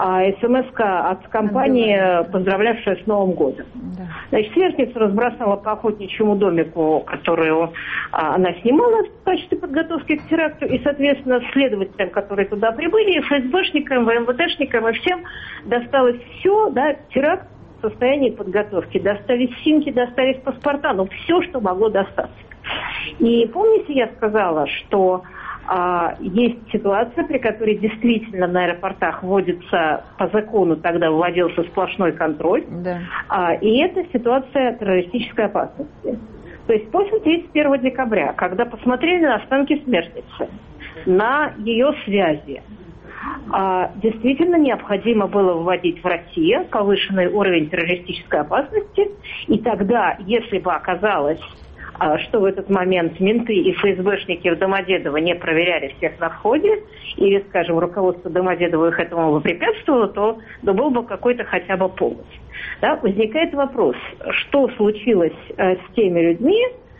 СМС-ка от компании, поздравлявшая с Новым годом. Да. Значит, смертница разбросала по охотничьему домику, которую она снимала в качестве подготовки к теракту, и, соответственно, следователям, которые туда прибыли, и ФСБшникам, МВДшникам, и всем досталось все, да, теракт в состоянии подготовки. Достались симки, достались паспорта, ну, все, что могло достаться. И помните, я сказала, что есть ситуация, при которой действительно на аэропортах вводится по закону, тогда вводился сплошной контроль, да. И это ситуация террористической опасности. То есть после 31 декабря, когда посмотрели на останки смертницы, на ее связи, действительно необходимо было вводить в России повышенный уровень террористической опасности, и тогда, если бы оказалось, что в этот момент менты и ФСБшники в Домодедово не проверяли всех на входе, или, скажем, руководство Домодедово их этому препятствовало, то был бы какой-то хотя бы повод. Да? Возникает вопрос, что случилось с теми людьми,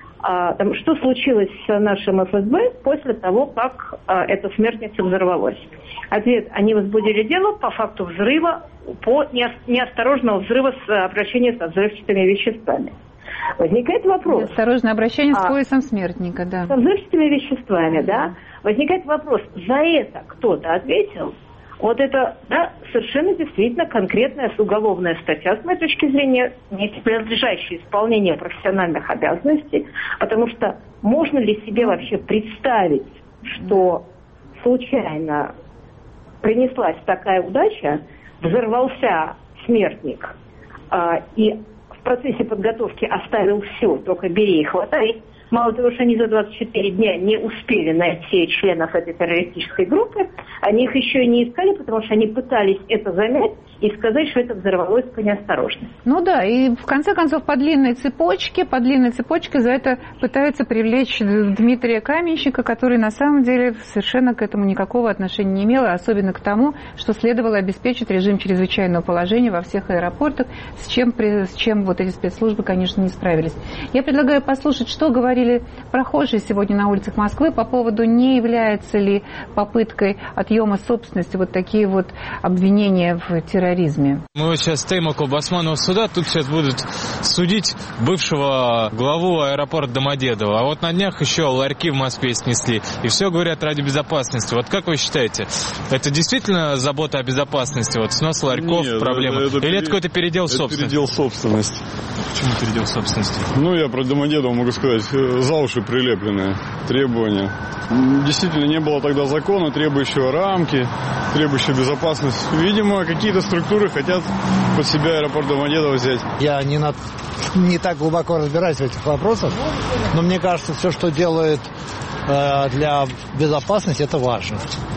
что случилось с нашим ФСБ после того, как эта смертница взорвалась. Ответ: они возбудили дело по факту взрыва, по неосторожного взрыва с обращением со взрывчатыми веществами. Возникает вопрос... Осторожное обращение с поясом смертника, да. Со взрывчатыми веществами, да. Возникает вопрос, за это кто-то ответил? Вот это, да, совершенно действительно конкретная уголовная статья, с моей точки зрения, не принадлежащая исполнению профессиональных обязанностей, потому что можно ли себе вообще представить, что случайно принеслась такая удача, взорвался смертник, и в процессе подготовки оставил все, только бери и хватай. Мало того, что они за 24 дня не успели найти членов этой террористической группы, они их еще и не искали, потому что они пытались это замять и сказать, что это взорвалось по неосторожности. Ну да, и в конце концов по длинной цепочке за это пытаются привлечь Дмитрия Каменщика, который на самом деле совершенно к этому никакого отношения не имел, особенно к тому, что следовало обеспечить режим чрезвычайного положения во всех аэропортах, с чем вот эти спецслужбы, конечно, не справились. Я предлагаю послушать, что говорили прохожие сегодня на улицах Москвы по поводу, не является ли попыткой отъема собственности вот такие вот обвинения в терроризме. Мы вот сейчас стоим около Басманного суда, тут сейчас будут судить бывшего главу аэропорта Домодедово. А вот на днях еще ларьки в Москве снесли. И все говорят ради безопасности. Вот как вы считаете, это действительно забота о безопасности? Вот снос ларьков, проблема? Или это какой-то передел собственности? Передел собственности. Почему передел собственности? Ну, я про Домодедово могу сказать, за уши прилепленные требования. Действительно, не было тогда закона, требующего рамки, требующего безопасности. Видимо, какие-то структуры хотят под себя аэропорт Домодедово взять. Я не так глубоко разбираюсь в этих вопросах, но мне кажется, все, что делает для безопасности, это важно.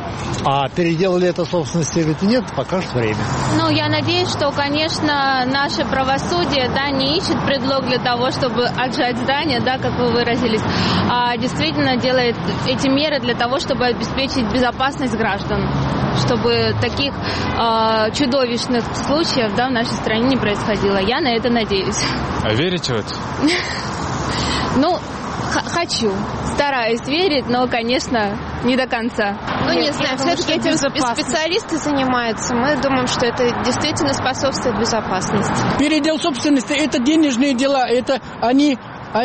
А переделали это собственности или нет, покажет время. Ну, я надеюсь, что, конечно, наше правосудие, да, не ищет предлог для того, чтобы отжать здание, да, как вы выразились, а действительно делает эти меры для того, чтобы обеспечить безопасность граждан, чтобы таких чудовищных случаев, да, в нашей стране не происходило. Я на это надеюсь. А верите в это? Ну, хочу. Стараюсь верить, но, конечно, не до конца. Ну, не знаю, все-таки этим специалисты занимаются. Мы думаем, что это действительно способствует безопасности. Передел собственности – это денежные дела. Это они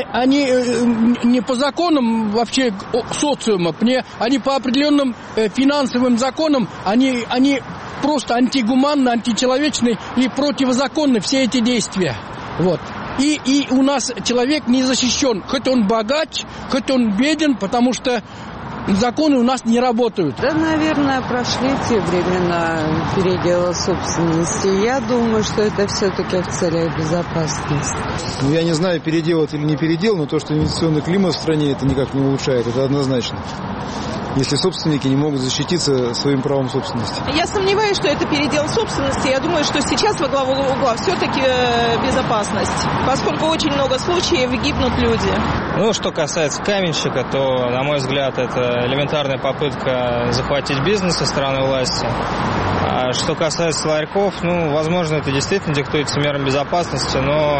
не по законам вообще социума, они по определенным финансовым законам, они просто антигуманны, античеловечны и противозаконны все эти действия. Вот. И у нас человек не защищен, хоть он богач, хоть он беден, потому что законы у нас не работают. Да, наверное, прошли те времена передела собственности. Я думаю, что это все-таки в целях безопасности. Ну, я не знаю, передел это или не передел, но то, что инвестиционный климат в стране это никак не улучшает, это однозначно. Если собственники не могут защититься своим правом собственности. Я сомневаюсь, что это передел собственности. Я думаю, что сейчас во главу угла все-таки безопасность, поскольку очень много случаев гибнут люди. Ну, что касается каменщика, то, на мой взгляд, это элементарная попытка захватить бизнес со стороны власти. А что касается ларьков, ну, возможно, это действительно диктуется мерам безопасности, но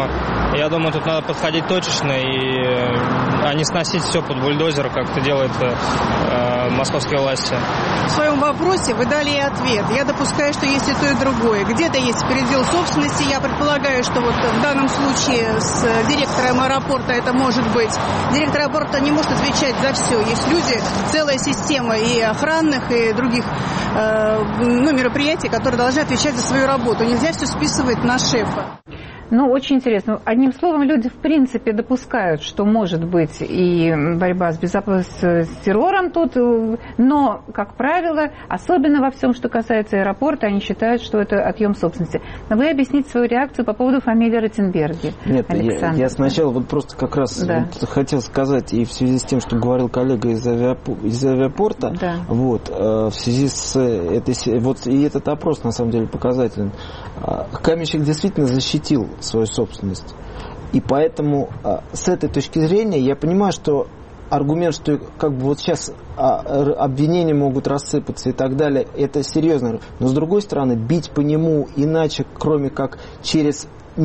Я думаю, тут надо подходить точечно, а не сносить все под бульдозер, как это делают московские власти. В своем вопросе вы дали и ответ. Я допускаю, что есть и то, и другое. Где-то есть передел собственности. Я предполагаю, что вот в данном случае с директором аэропорта это может быть. Директор аэропорта не может отвечать за все. Есть люди, целая система и охранных, и других мероприятий, которые должны отвечать за свою работу. Нельзя все списывать на шефа. Ну, очень интересно. Одним словом, люди в принципе допускают, что может быть и борьба с террором тут, но, как правило, особенно во всем, что касается аэропорта, они считают, что это отъем собственности. Но вы объясните свою реакцию по поводу фамилии Ротенберги. Нет, я сначала вот просто как раз хотел сказать, и в связи с тем, что говорил коллега из авиапорта, вот, в связи с этой, вот и этот опрос на самом деле показателен. Каменщик действительно защитил свою собственность. И поэтому с этой точки зрения я понимаю, что аргумент, что как бы вот сейчас обвинения могут рассыпаться и так далее, это серьезно. Но с другой стороны, бить по нему иначе, кроме как через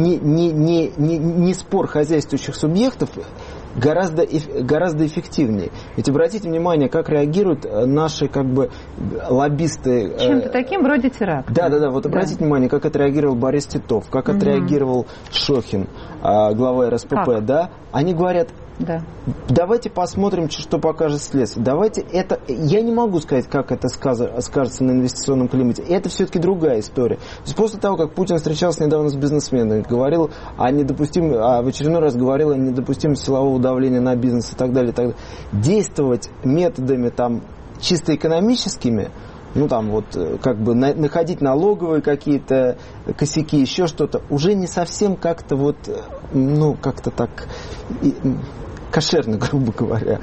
не спор хозяйствующих субъектов, гораздо эффективнее. Ведь обратите внимание, как реагируют наши как бы лоббисты. Чем-то таким вроде теракта. Да. Вот обратите внимание, как отреагировал Борис Титов, как отреагировал Шохин, глава РСПП. Да? Они говорят, давайте посмотрим, что покажет следствие. Давайте это. Я не могу сказать, как это скажется на инвестиционном климате. Это все-таки другая история. То есть после того, как Путин встречался недавно с бизнесменами, говорил о в очередной раз говорил о недопустимости силового давления на бизнес и так далее, действовать методами там чисто экономическими, как бы находить налоговые какие-то косяки, еще что-то, уже не совсем как-то как-то так кошерно, грубо говоря.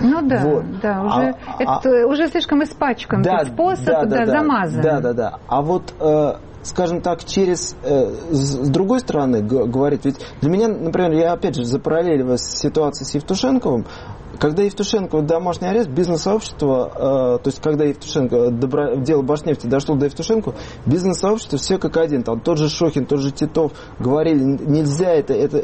Уже слишком испачкан способ, замазан. А вот, скажем так, с другой стороны говорить, ведь для меня, например, я опять же запараллеливаю ситуацию с Евтушенковым. Когда Евтушенко домашний арест, бизнес-сообщество, то есть когда Евтушенко, дело Башнефти дошло до Евтушенко, бизнес-сообщество все как один. Там тот же Шохин, тот же Титов говорили, нельзя,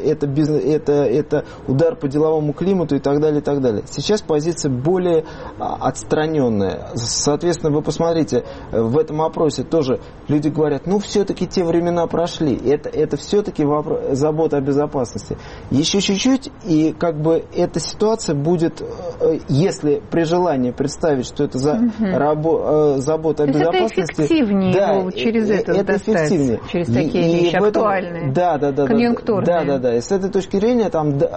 это удар по деловому климату и так далее, и так далее. Сейчас позиция более отстраненная. Соответственно, вы посмотрите, в этом опросе тоже люди говорят, все-таки те времена прошли. Это все-таки забота о безопасности. Еще чуть-чуть, и как бы эта ситуация будет, если при желании представить, что это забота о безопасности. Это эффективнее через это достать, через такие вещи актуальные, конъюнктурные. Да. И с этой точки зрения,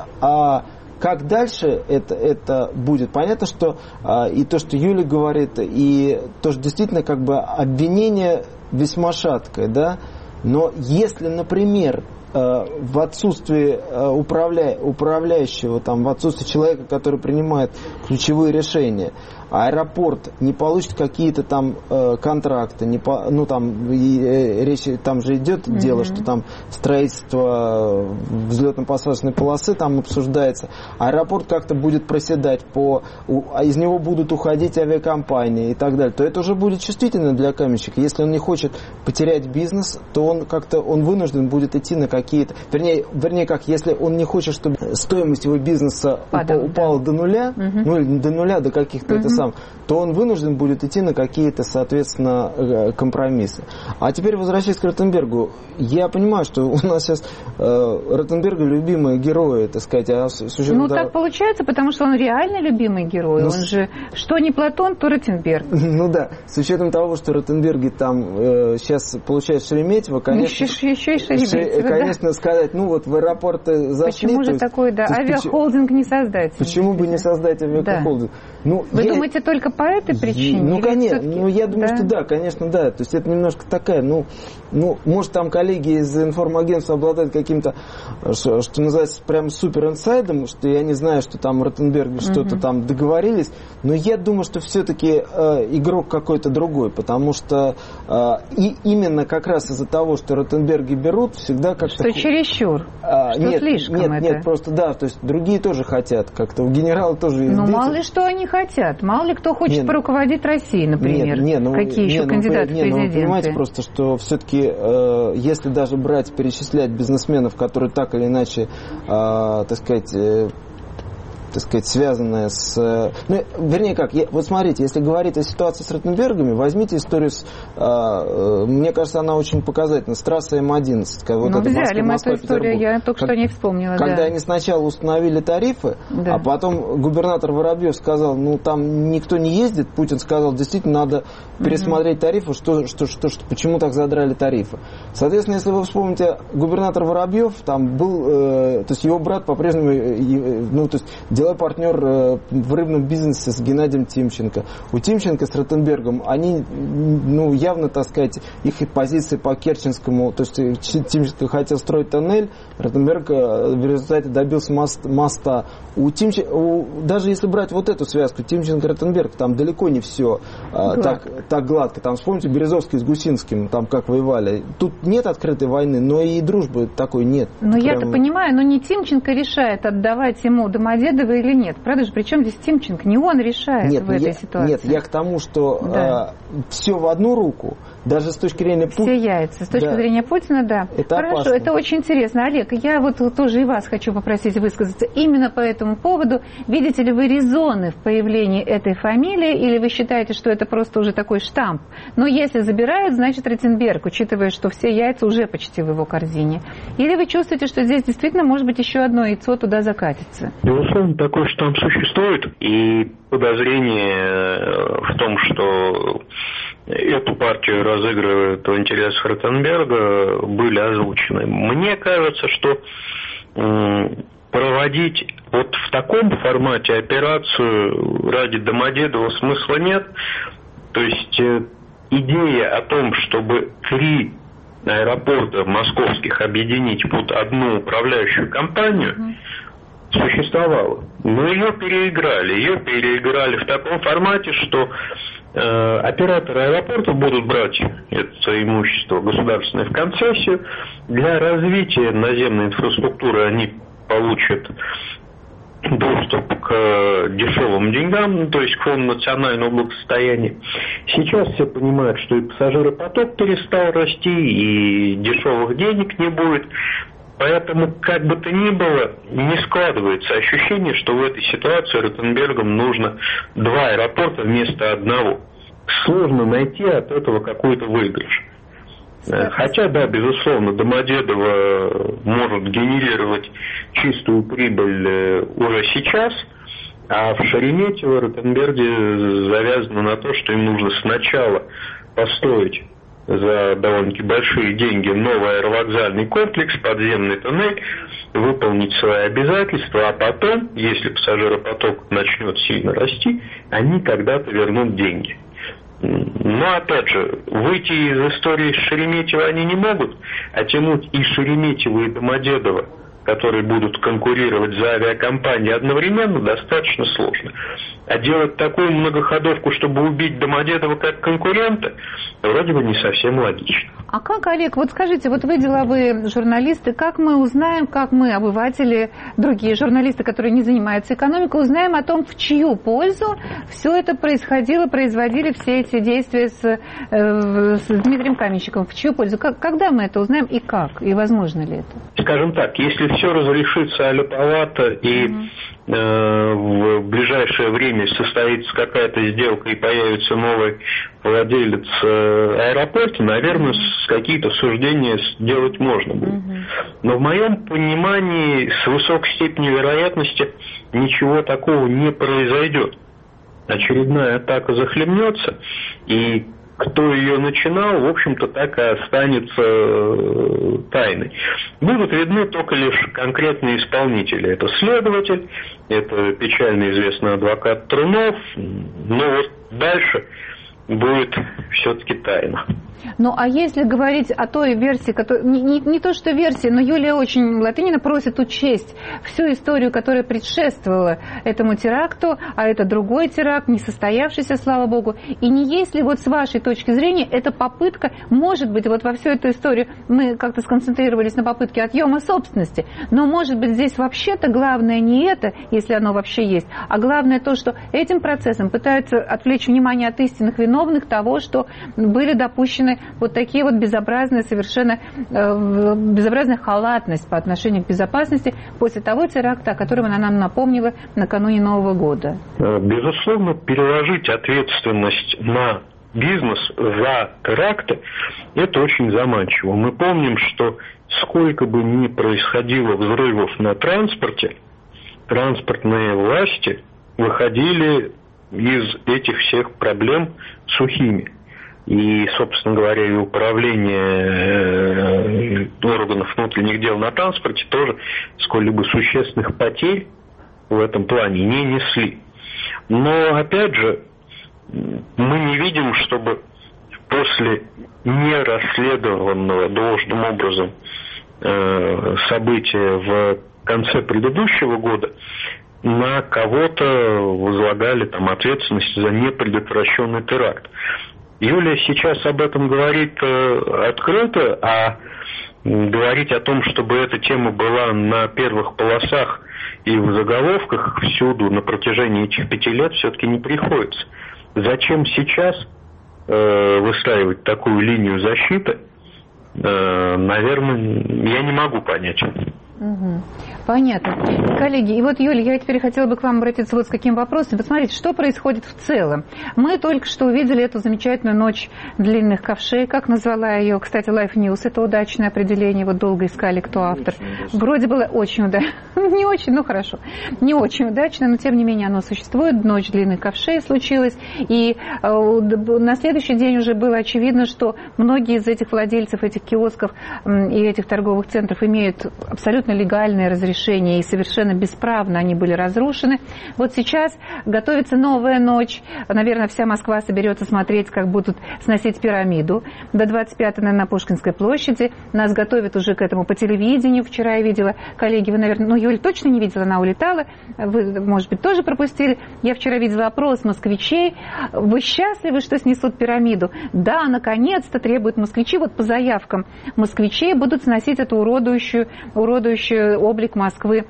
как дальше это будет? Понятно, что и то, что Юля говорит, и тоже действительно как бы обвинение весьма шаткое, да? Но если, например, в отсутствии управляющего, в отсутствии человека, который принимает ключевые решения, аэропорт не получит какие-то контракты, речь там же идет дело, что там строительство взлетно-посадочной полосы там обсуждается, аэропорт как-то будет проседать, из него будут уходить авиакомпании и так далее, то это уже будет чувствительно для каменщика. Если он не хочет потерять бизнес, то он вынужден будет идти на какие-то, вернее как, если он не хочет, чтобы стоимость его бизнеса упала до нуля, или до нуля, до каких-то то он вынужден будет идти на какие-то, соответственно, компромиссы. А теперь возвращаясь к Ротенбергу, я понимаю, что у нас сейчас Ротенберга любимые герои, так сказать. Так получается, потому что он реально любимый герой. Он же, что не Платон, то Ротенберг. С учетом того, что Ротенберги там сейчас получают Шереметьево, конечно, еще и Шереметьево, конечно, сказать, в аэропорты зашли. Почему же такой, авиахолдинг не создать? Почему бы не создать авиахолдинг? Вы думаете, только по этой причине? Конечно. Я думаю, что да, конечно, да. То есть это немножко такая, может, там коллеги из информагентства обладают каким-то, что называется, прям супер инсайдом, что я не знаю, что там Ротенберги что-то там договорились, но я думаю, что все-таки игрок какой-то другой, потому что и именно как раз из-за того, что Ротенберги берут, всегда как-то Что чересчур? Что нет, слишком нет, это? Нет, просто да, то есть другие тоже хотят как-то, у генерала тоже есть дети. Мало ли что они хотят, мало ли кто хочет поруководить Россией, например. Какие еще кандидаты в президенты? Вы понимаете просто, что все-таки, если даже брать, перечислять бизнесменов, которые так или иначе, так сказать, связанная с... вернее как, вот смотрите, если говорить о ситуации с Ротенбергами, возьмите историю с... мне кажется, она очень показательна, с трассой М11. Вот взяли мы эту историю, я только что не вспомнила. Когда они сначала установили тарифы, а потом губернатор Воробьев сказал, там никто не ездит, Путин сказал, действительно, надо пересмотреть тарифы, почему так задрали тарифы. Соответственно, если вы вспомните, губернатор Воробьев, там был, то есть его брат по-прежнему, деловой партнер в рыбном бизнесе с Геннадием Тимченко. У Тимченко с Ротенбергом, они, явно, так сказать, их позиции по Керченскому, то есть Тимченко хотел строить тоннель, Ротенберг в результате добился моста. Даже если брать вот эту связку Тимченко-Ротенберг, там далеко не все так гладко. Там, вспомните, Березовский с Гусинским, там как воевали. Тут нет открытой войны, но и дружбы такой нет. Я-то понимаю, но не Тимченко решает, отдавать ему Домодедово или нет. Правда же, причем здесь Тимченко? Не он решает в этой ситуации. Нет, я к тому, что все в одну руку, даже с точки зрения Путина. Все яйца. С точки зрения Путина, да. Это хорошо, опасно. Это очень интересно. Олег, я вот тоже и вас хочу попросить высказаться именно по этому поводу. Видите ли вы резоны в появлении этой фамилии, или вы считаете, что это просто уже такой штамп? Но если забирают, значит Ротенберг, учитывая, что все яйца уже почти в его корзине. Или вы чувствуете, что здесь действительно может быть еще одно яйцо туда закатится? Безусловно, такой штамп существует, и подозрения в том, что эту партию разыгрывают в интересах Ротенберга, были озвучены. Мне кажется, что проводить вот в таком формате операцию ради Домодедова смысла нет. То есть идея о том, чтобы 3 аэропорта московских объединить под одну управляющую компанию, существовала. Но ее переиграли. Ее переиграли в таком формате, что операторы аэропортов будут брать это имущество государственное в концессию. Для развития наземной инфраструктуры они получат доступ к дешевым деньгам, то есть к фонду национального благосостояния. Сейчас все понимают, что и пассажиропоток перестал расти, и дешевых денег не будет. Поэтому, как бы то ни было, не складывается ощущение, что в этой ситуации Ротенбергам нужно 2 аэропорта вместо одного. Сложно найти от этого какой-то выигрыш. Хотя, да, безусловно, Домодедово может генерировать чистую прибыль уже сейчас, а в Шереметьево Ротенберги завязаны на то, что им нужно сначала построить за довольно-таки большие деньги новый аэровокзальный комплекс, подземный тоннель, выполнить свои обязательства, а потом, если пассажиропоток начнет сильно расти, они когда-то вернут деньги. Но, опять же, выйти из истории с Шереметьево они не могут, а тянуть и Шереметьево, и Домодедово, которые будут конкурировать за авиакомпании одновременно, достаточно сложно. А делать такую многоходовку, чтобы убить Домодедово как конкурента, вроде бы не совсем логично. А как, Олег, вот скажите, вот вы деловые журналисты, как мы узнаем, как мы, обыватели, другие журналисты, которые не занимаются экономикой, узнаем о том, в чью пользу все это происходило, производили все эти действия с Дмитрием Каменщиком, в чью пользу? Когда мы это узнаем и как? И возможно ли это? Скажем так, если все разрешится аляповато и в ближайшее время состоится какая-то сделка и появится новый владелец аэропорта, наверное, какие-то суждения сделать можно будет. Но в моем понимании с высокой степенью вероятности ничего такого не произойдет. Очередная атака захлебнется, и кто ее начинал, в общем-то, так и останется тайной. Будут видны только лишь конкретные исполнители. Это следователь, это печально известный адвокат Трунов. Но вот дальше будет все-таки тайна. Ну, а если говорить о той версии, не то что версии, но Юлия очень Латынина просит учесть всю историю, которая предшествовала этому теракту, а это другой теракт, не состоявшийся, слава богу. И не есть ли вот с вашей точки зрения эта попытка, может быть, вот во всю эту историю мы как-то сконцентрировались на попытке отъема собственности, но может быть здесь вообще-то главное не это, если оно вообще есть, а главное то, что этим процессом пытаются отвлечь внимание от истинных виновных того, что были допущены вот такие вот безобразные, совершенно безобразная халатность по отношению к безопасности после того теракта, о котором она нам напомнила накануне Нового года. Безусловно, переложить ответственность на бизнес за теракты – это очень заманчиво. Мы помним, что сколько бы ни происходило взрывов на транспорте, транспортные власти выходили из этих всех проблем сухими. И, собственно говоря, и управление органов внутренних дел на транспорте тоже сколь-либо существенных потерь в этом плане не несли. Но, опять же, мы не видим, чтобы после нерасследованного должным образом события в конце предыдущего года на кого-то возлагали там ответственность за непредотвращенный теракт. Юлия сейчас об этом говорит открыто, а говорить о том, чтобы эта тема была на первых полосах и в заголовках всюду на протяжении этих 5 лет все-таки не приходится. Зачем сейчас выстраивать такую линию защиты, наверное, я не могу понять. Угу. Понятно. Коллеги, и вот, Юля, я теперь хотела бы к вам обратиться вот с каким вопросом. Посмотрите, что происходит в целом. Мы только что увидели эту замечательную ночь длинных ковшей, как назвала ее, кстати, Life News, это удачное определение, вот долго искали, кто автор. Вроде было очень удачно, не очень, ну хорошо, не очень удачно, но тем не менее оно существует, ночь длинных ковшей случилась, и на следующий день уже было очевидно, что многие из этих владельцев этих киосков и этих торговых центров имеют абсолютно легальное разрешение, и совершенно бесправно они были разрушены. Вот сейчас готовится новая ночь. Наверное, вся Москва соберется смотреть, как будут сносить пирамиду. До 25-го на Пушкинской площади. Нас готовят уже к этому по телевидению. Вчера я видела, коллеги, вы, наверное, ну, Юля точно не видела, она улетала. Вы, может быть, тоже пропустили. Я вчера видела опрос москвичей. Вы счастливы, что снесут пирамиду? Да, наконец-то требуют москвичи. Вот по заявкам москвичей будут сносить эту уродующую облик Москвы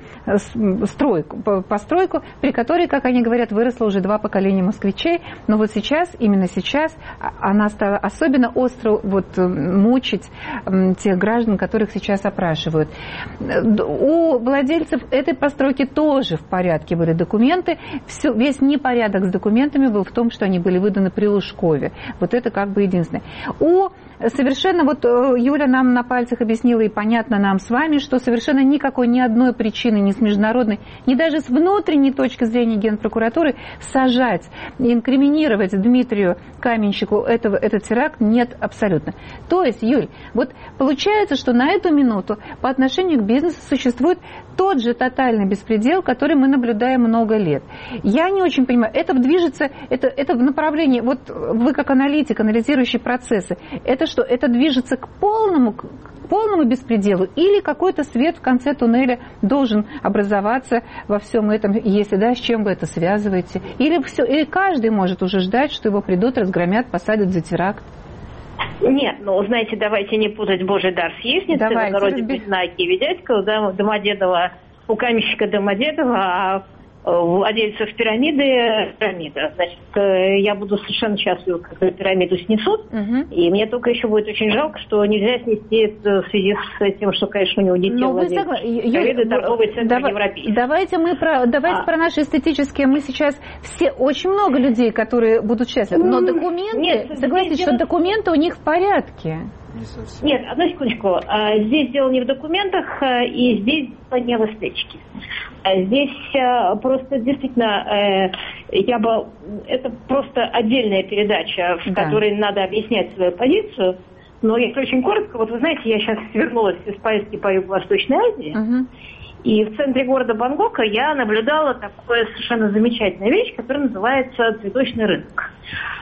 постройку, при которой, как они говорят, выросло уже 2 поколения москвичей. Но вот сейчас, именно сейчас, она стала особенно остро вот мучить тех граждан, которых сейчас опрашивают. У владельцев этой постройки тоже в порядке были документы. Весь непорядок с документами был в том, что они были выданы при Лужкове. Вот это как бы единственное. Совершенно, вот Юля нам на пальцах объяснила, и понятно нам с вами, что совершенно никакой, ни одной причины, ни с международной, ни даже с внутренней точки зрения Генпрокуратуры сажать, инкриминировать Дмитрию Каменщику этот теракт нет абсолютно. То есть, Юль, вот получается, что на эту минуту по отношению к бизнесу существует тот же тотальный беспредел, который мы наблюдаем много лет. Я не очень понимаю, это движется, это в направлении, вот вы как аналитик, анализирующий процессы, это что, это движется к полному беспределу, или какой-то свет в конце туннеля должен образоваться во всем этом, если да, с чем вы это связываете? Или каждый может уже ждать, что его придут, разгромят, посадят за теракт? Нет, ну, знаете, давайте не путать Божий дар с яичницей, в народе без знаки. Ведь Домодедово, у каменщика Домодедова, а владельцев пирамида. Значит, я буду совершенно счастлива, когда пирамиду снесут. И мне только еще будет очень жалко, что нельзя снести это в связи с тем, что, конечно, у него детей владельцев пирамиды, торговый центр европейский. Давайте про наши эстетические. Мы сейчас все, очень много людей, которые будут счастливы. Но документы, согласитесь, что документы у них в порядке. Нет, одну секундочку. Здесь дело не в документах, и здесь дело не в эстетике. Здесь просто действительно, это просто отдельная передача, в которой надо объяснять свою позицию. Но если очень коротко, вот вы знаете, я сейчас вернулась из поездки по Юго-Восточной Азии, и в центре города Бангкока я наблюдала такую совершенно замечательную вещь, которая называется цветочный рынок.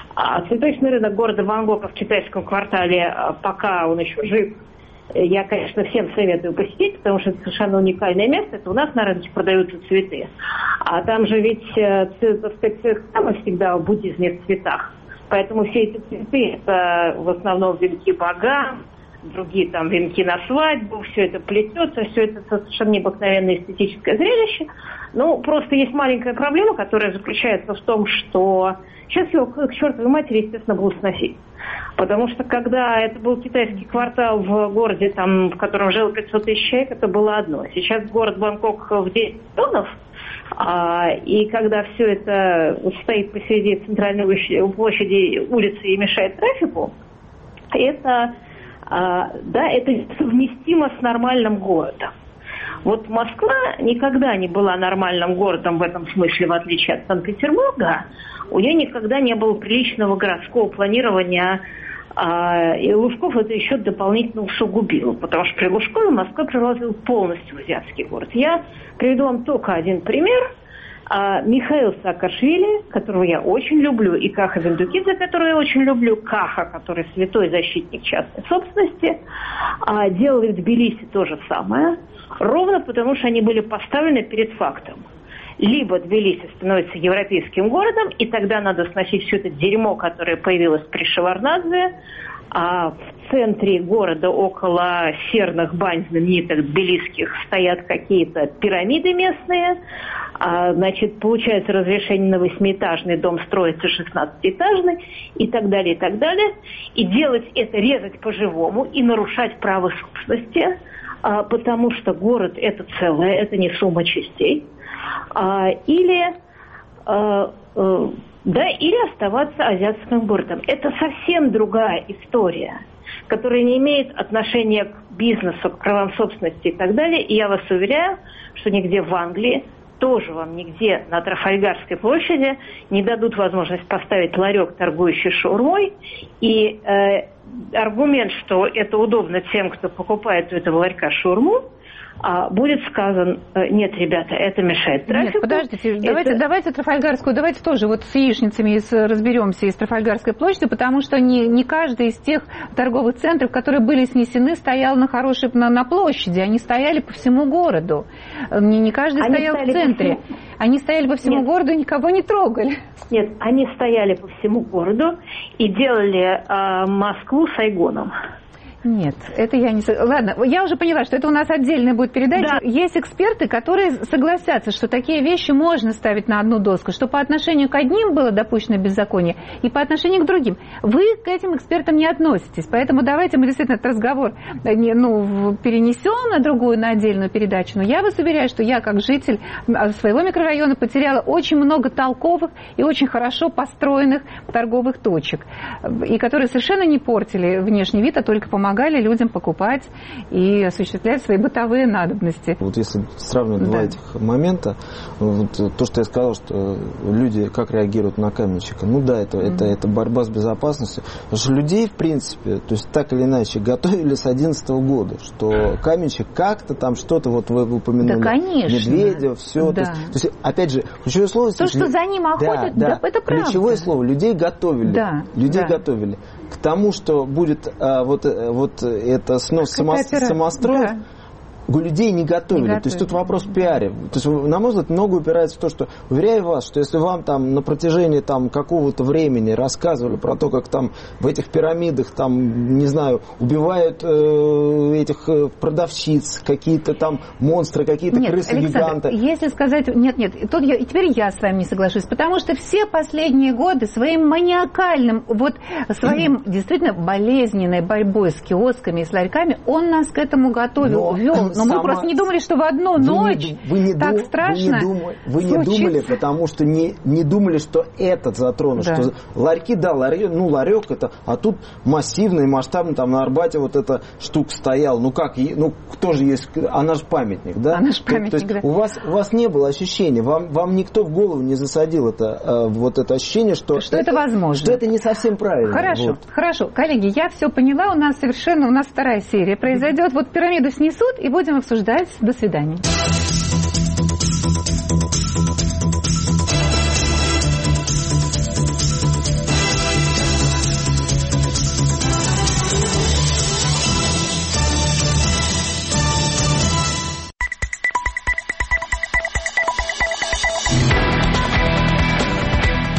А цветочный рынок города Бангкока в китайском квартале, пока он еще жив, я, конечно, всем советую посетить, потому что это совершенно уникальное место. Это у нас на рынке продаются цветы. А там же ведь, так сказать, там всегда в буддизме в цветах. Поэтому все эти цветы, это в основном венки богам, другие там венки на свадьбу, все это плетется, все это совершенно необыкновенное эстетическое зрелище. Ну, просто есть маленькая проблема, которая заключается в том, что сейчас его к чертовой матери, естественно, будут сносить. Потому что когда это был китайский квартал в городе, там, в котором жило 500 тысяч человек, это было одно. Сейчас город Бангкок в 10 миллионов, и когда все это стоит посреди центральной площади улицы и мешает трафику, это совместимо с нормальным городом. Вот Москва никогда не была нормальным городом в этом смысле, в отличие от Санкт-Петербурга. У нее никогда не было приличного городского планирования, и Лужков это еще дополнительно усугубил, потому что при Лужкове Москва превратилась полностью в азиатский город. Я приведу вам только один пример. Михаил Саакашвили, которого я очень люблю, и Каха Виндукидзе, которого я очень люблю, Каха, который святой защитник частной собственности, делали в Тбилиси то же самое, ровно потому, что они были поставлены перед фактом. Либо Тбилиси становится европейским городом, и тогда надо сносить все это дерьмо, которое появилось при Шеварднадзе, а в центре города около серных бань знаменитых тбилисских стоят какие-то пирамиды местные, значит, получается разрешение на 8-этажный дом строится 16-этажный и так далее, и так далее. И делать это, резать по-живому и нарушать право собственности, потому что город это целое, это не сумма частей. Или оставаться азиатским городом. Это совсем другая история, которая не имеет отношения к бизнесу, к правам собственности и так далее. И я вас уверяю, что нигде в Англии, тоже вам нигде на Трафальгарской площади не дадут возможность поставить ларек, торгующий шаурмой. И аргумент, что это удобно тем, кто покупает у этого ларька шаурму, будет сказан: нет, ребята, это мешает трафику. Нет, подождите, давайте Трафальгарскую, давайте тоже вот с яичницами разберемся из Трафальгарской площади, потому что не каждый из тех торговых центров, которые были снесены, стоял на площади, они стояли по всему городу. Не каждый стоял в центре. Они стояли по всему городу и никого не трогали. Нет, они стояли по всему городу и делали Москву Сайгоном. Нет, это я не... Ладно, я уже поняла, что это у нас отдельная будет передача. Да. Есть эксперты, которые согласятся, что такие вещи можно ставить на одну доску, что по отношению к одним было допущено беззаконие, и по отношению к другим. Вы к этим экспертам не относитесь, поэтому давайте мы действительно этот разговор перенесем на отдельную передачу. Но я вас уверяю, что я, как житель своего микрорайона, потеряла очень много толковых и очень хорошо построенных торговых точек, и которые совершенно не портили внешний вид, а только помогали людям покупать и осуществлять свои бытовые надобности. Вот если сравнивать два этих момента, вот, то, что я сказал, что люди как реагируют на каменщика, это борьба с безопасностью. Потому что людей, в принципе, то есть так или иначе готовили с 2011 года, что каменщик как-то там что-то, вот вы упомянули, Медведев, все. Да. То есть, опять же, ключевое слово... То, что за ним охотят, это правда. Ключевое слово, людей готовили. Готовили. К тому, что будет это снос самостроев, людей не готовили. То есть тут вопрос в пиаре. То есть, на мой взгляд, много упирается в то, что, уверяю вас, что если вам там на протяжении там какого-то времени рассказывали про то, как там в этих пирамидах там, не знаю, убивают этих продавщиц, какие-то там монстры, какие-то крысы-гиганты. Если сказать... теперь я с вами не соглашусь, потому что все последние годы своим маниакальным, своим действительно болезненной борьбой с киосками и с ларьками, он нас к этому готовил, вел. Но мы просто не думали, что в одну ночь так страшно. Вы не думали, потому что не думали, что этот затронут. Да. Что ларьки, ларек это, а тут массивный, масштабный, там на Арбате вот эта штука стояла. Кто же есть, она же памятник, да? Она же памятник, то есть у вас не было ощущения, вам никто в голову не засадил это ощущение, что это возможно. Что это не совсем правильно. Хорошо. Коллеги, я все поняла, у нас вторая серия произойдет. Вот пирамиду снесут, и будем обсуждать. До свидания.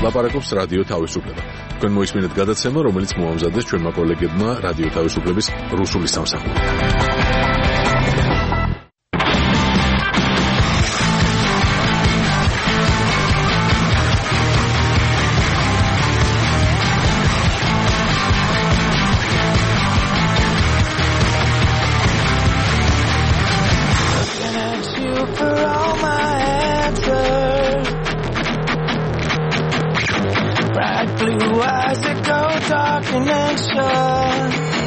ლაპარაკობს რადიო თავისუფლება. თქვენ მოისმინეთ გადაცემა, რომელიც მოამზადეს ჩვენმა კოლეგებმა რადიო თავისუფლების რუსული სამსახური. Blue eyes that go dark and anxious.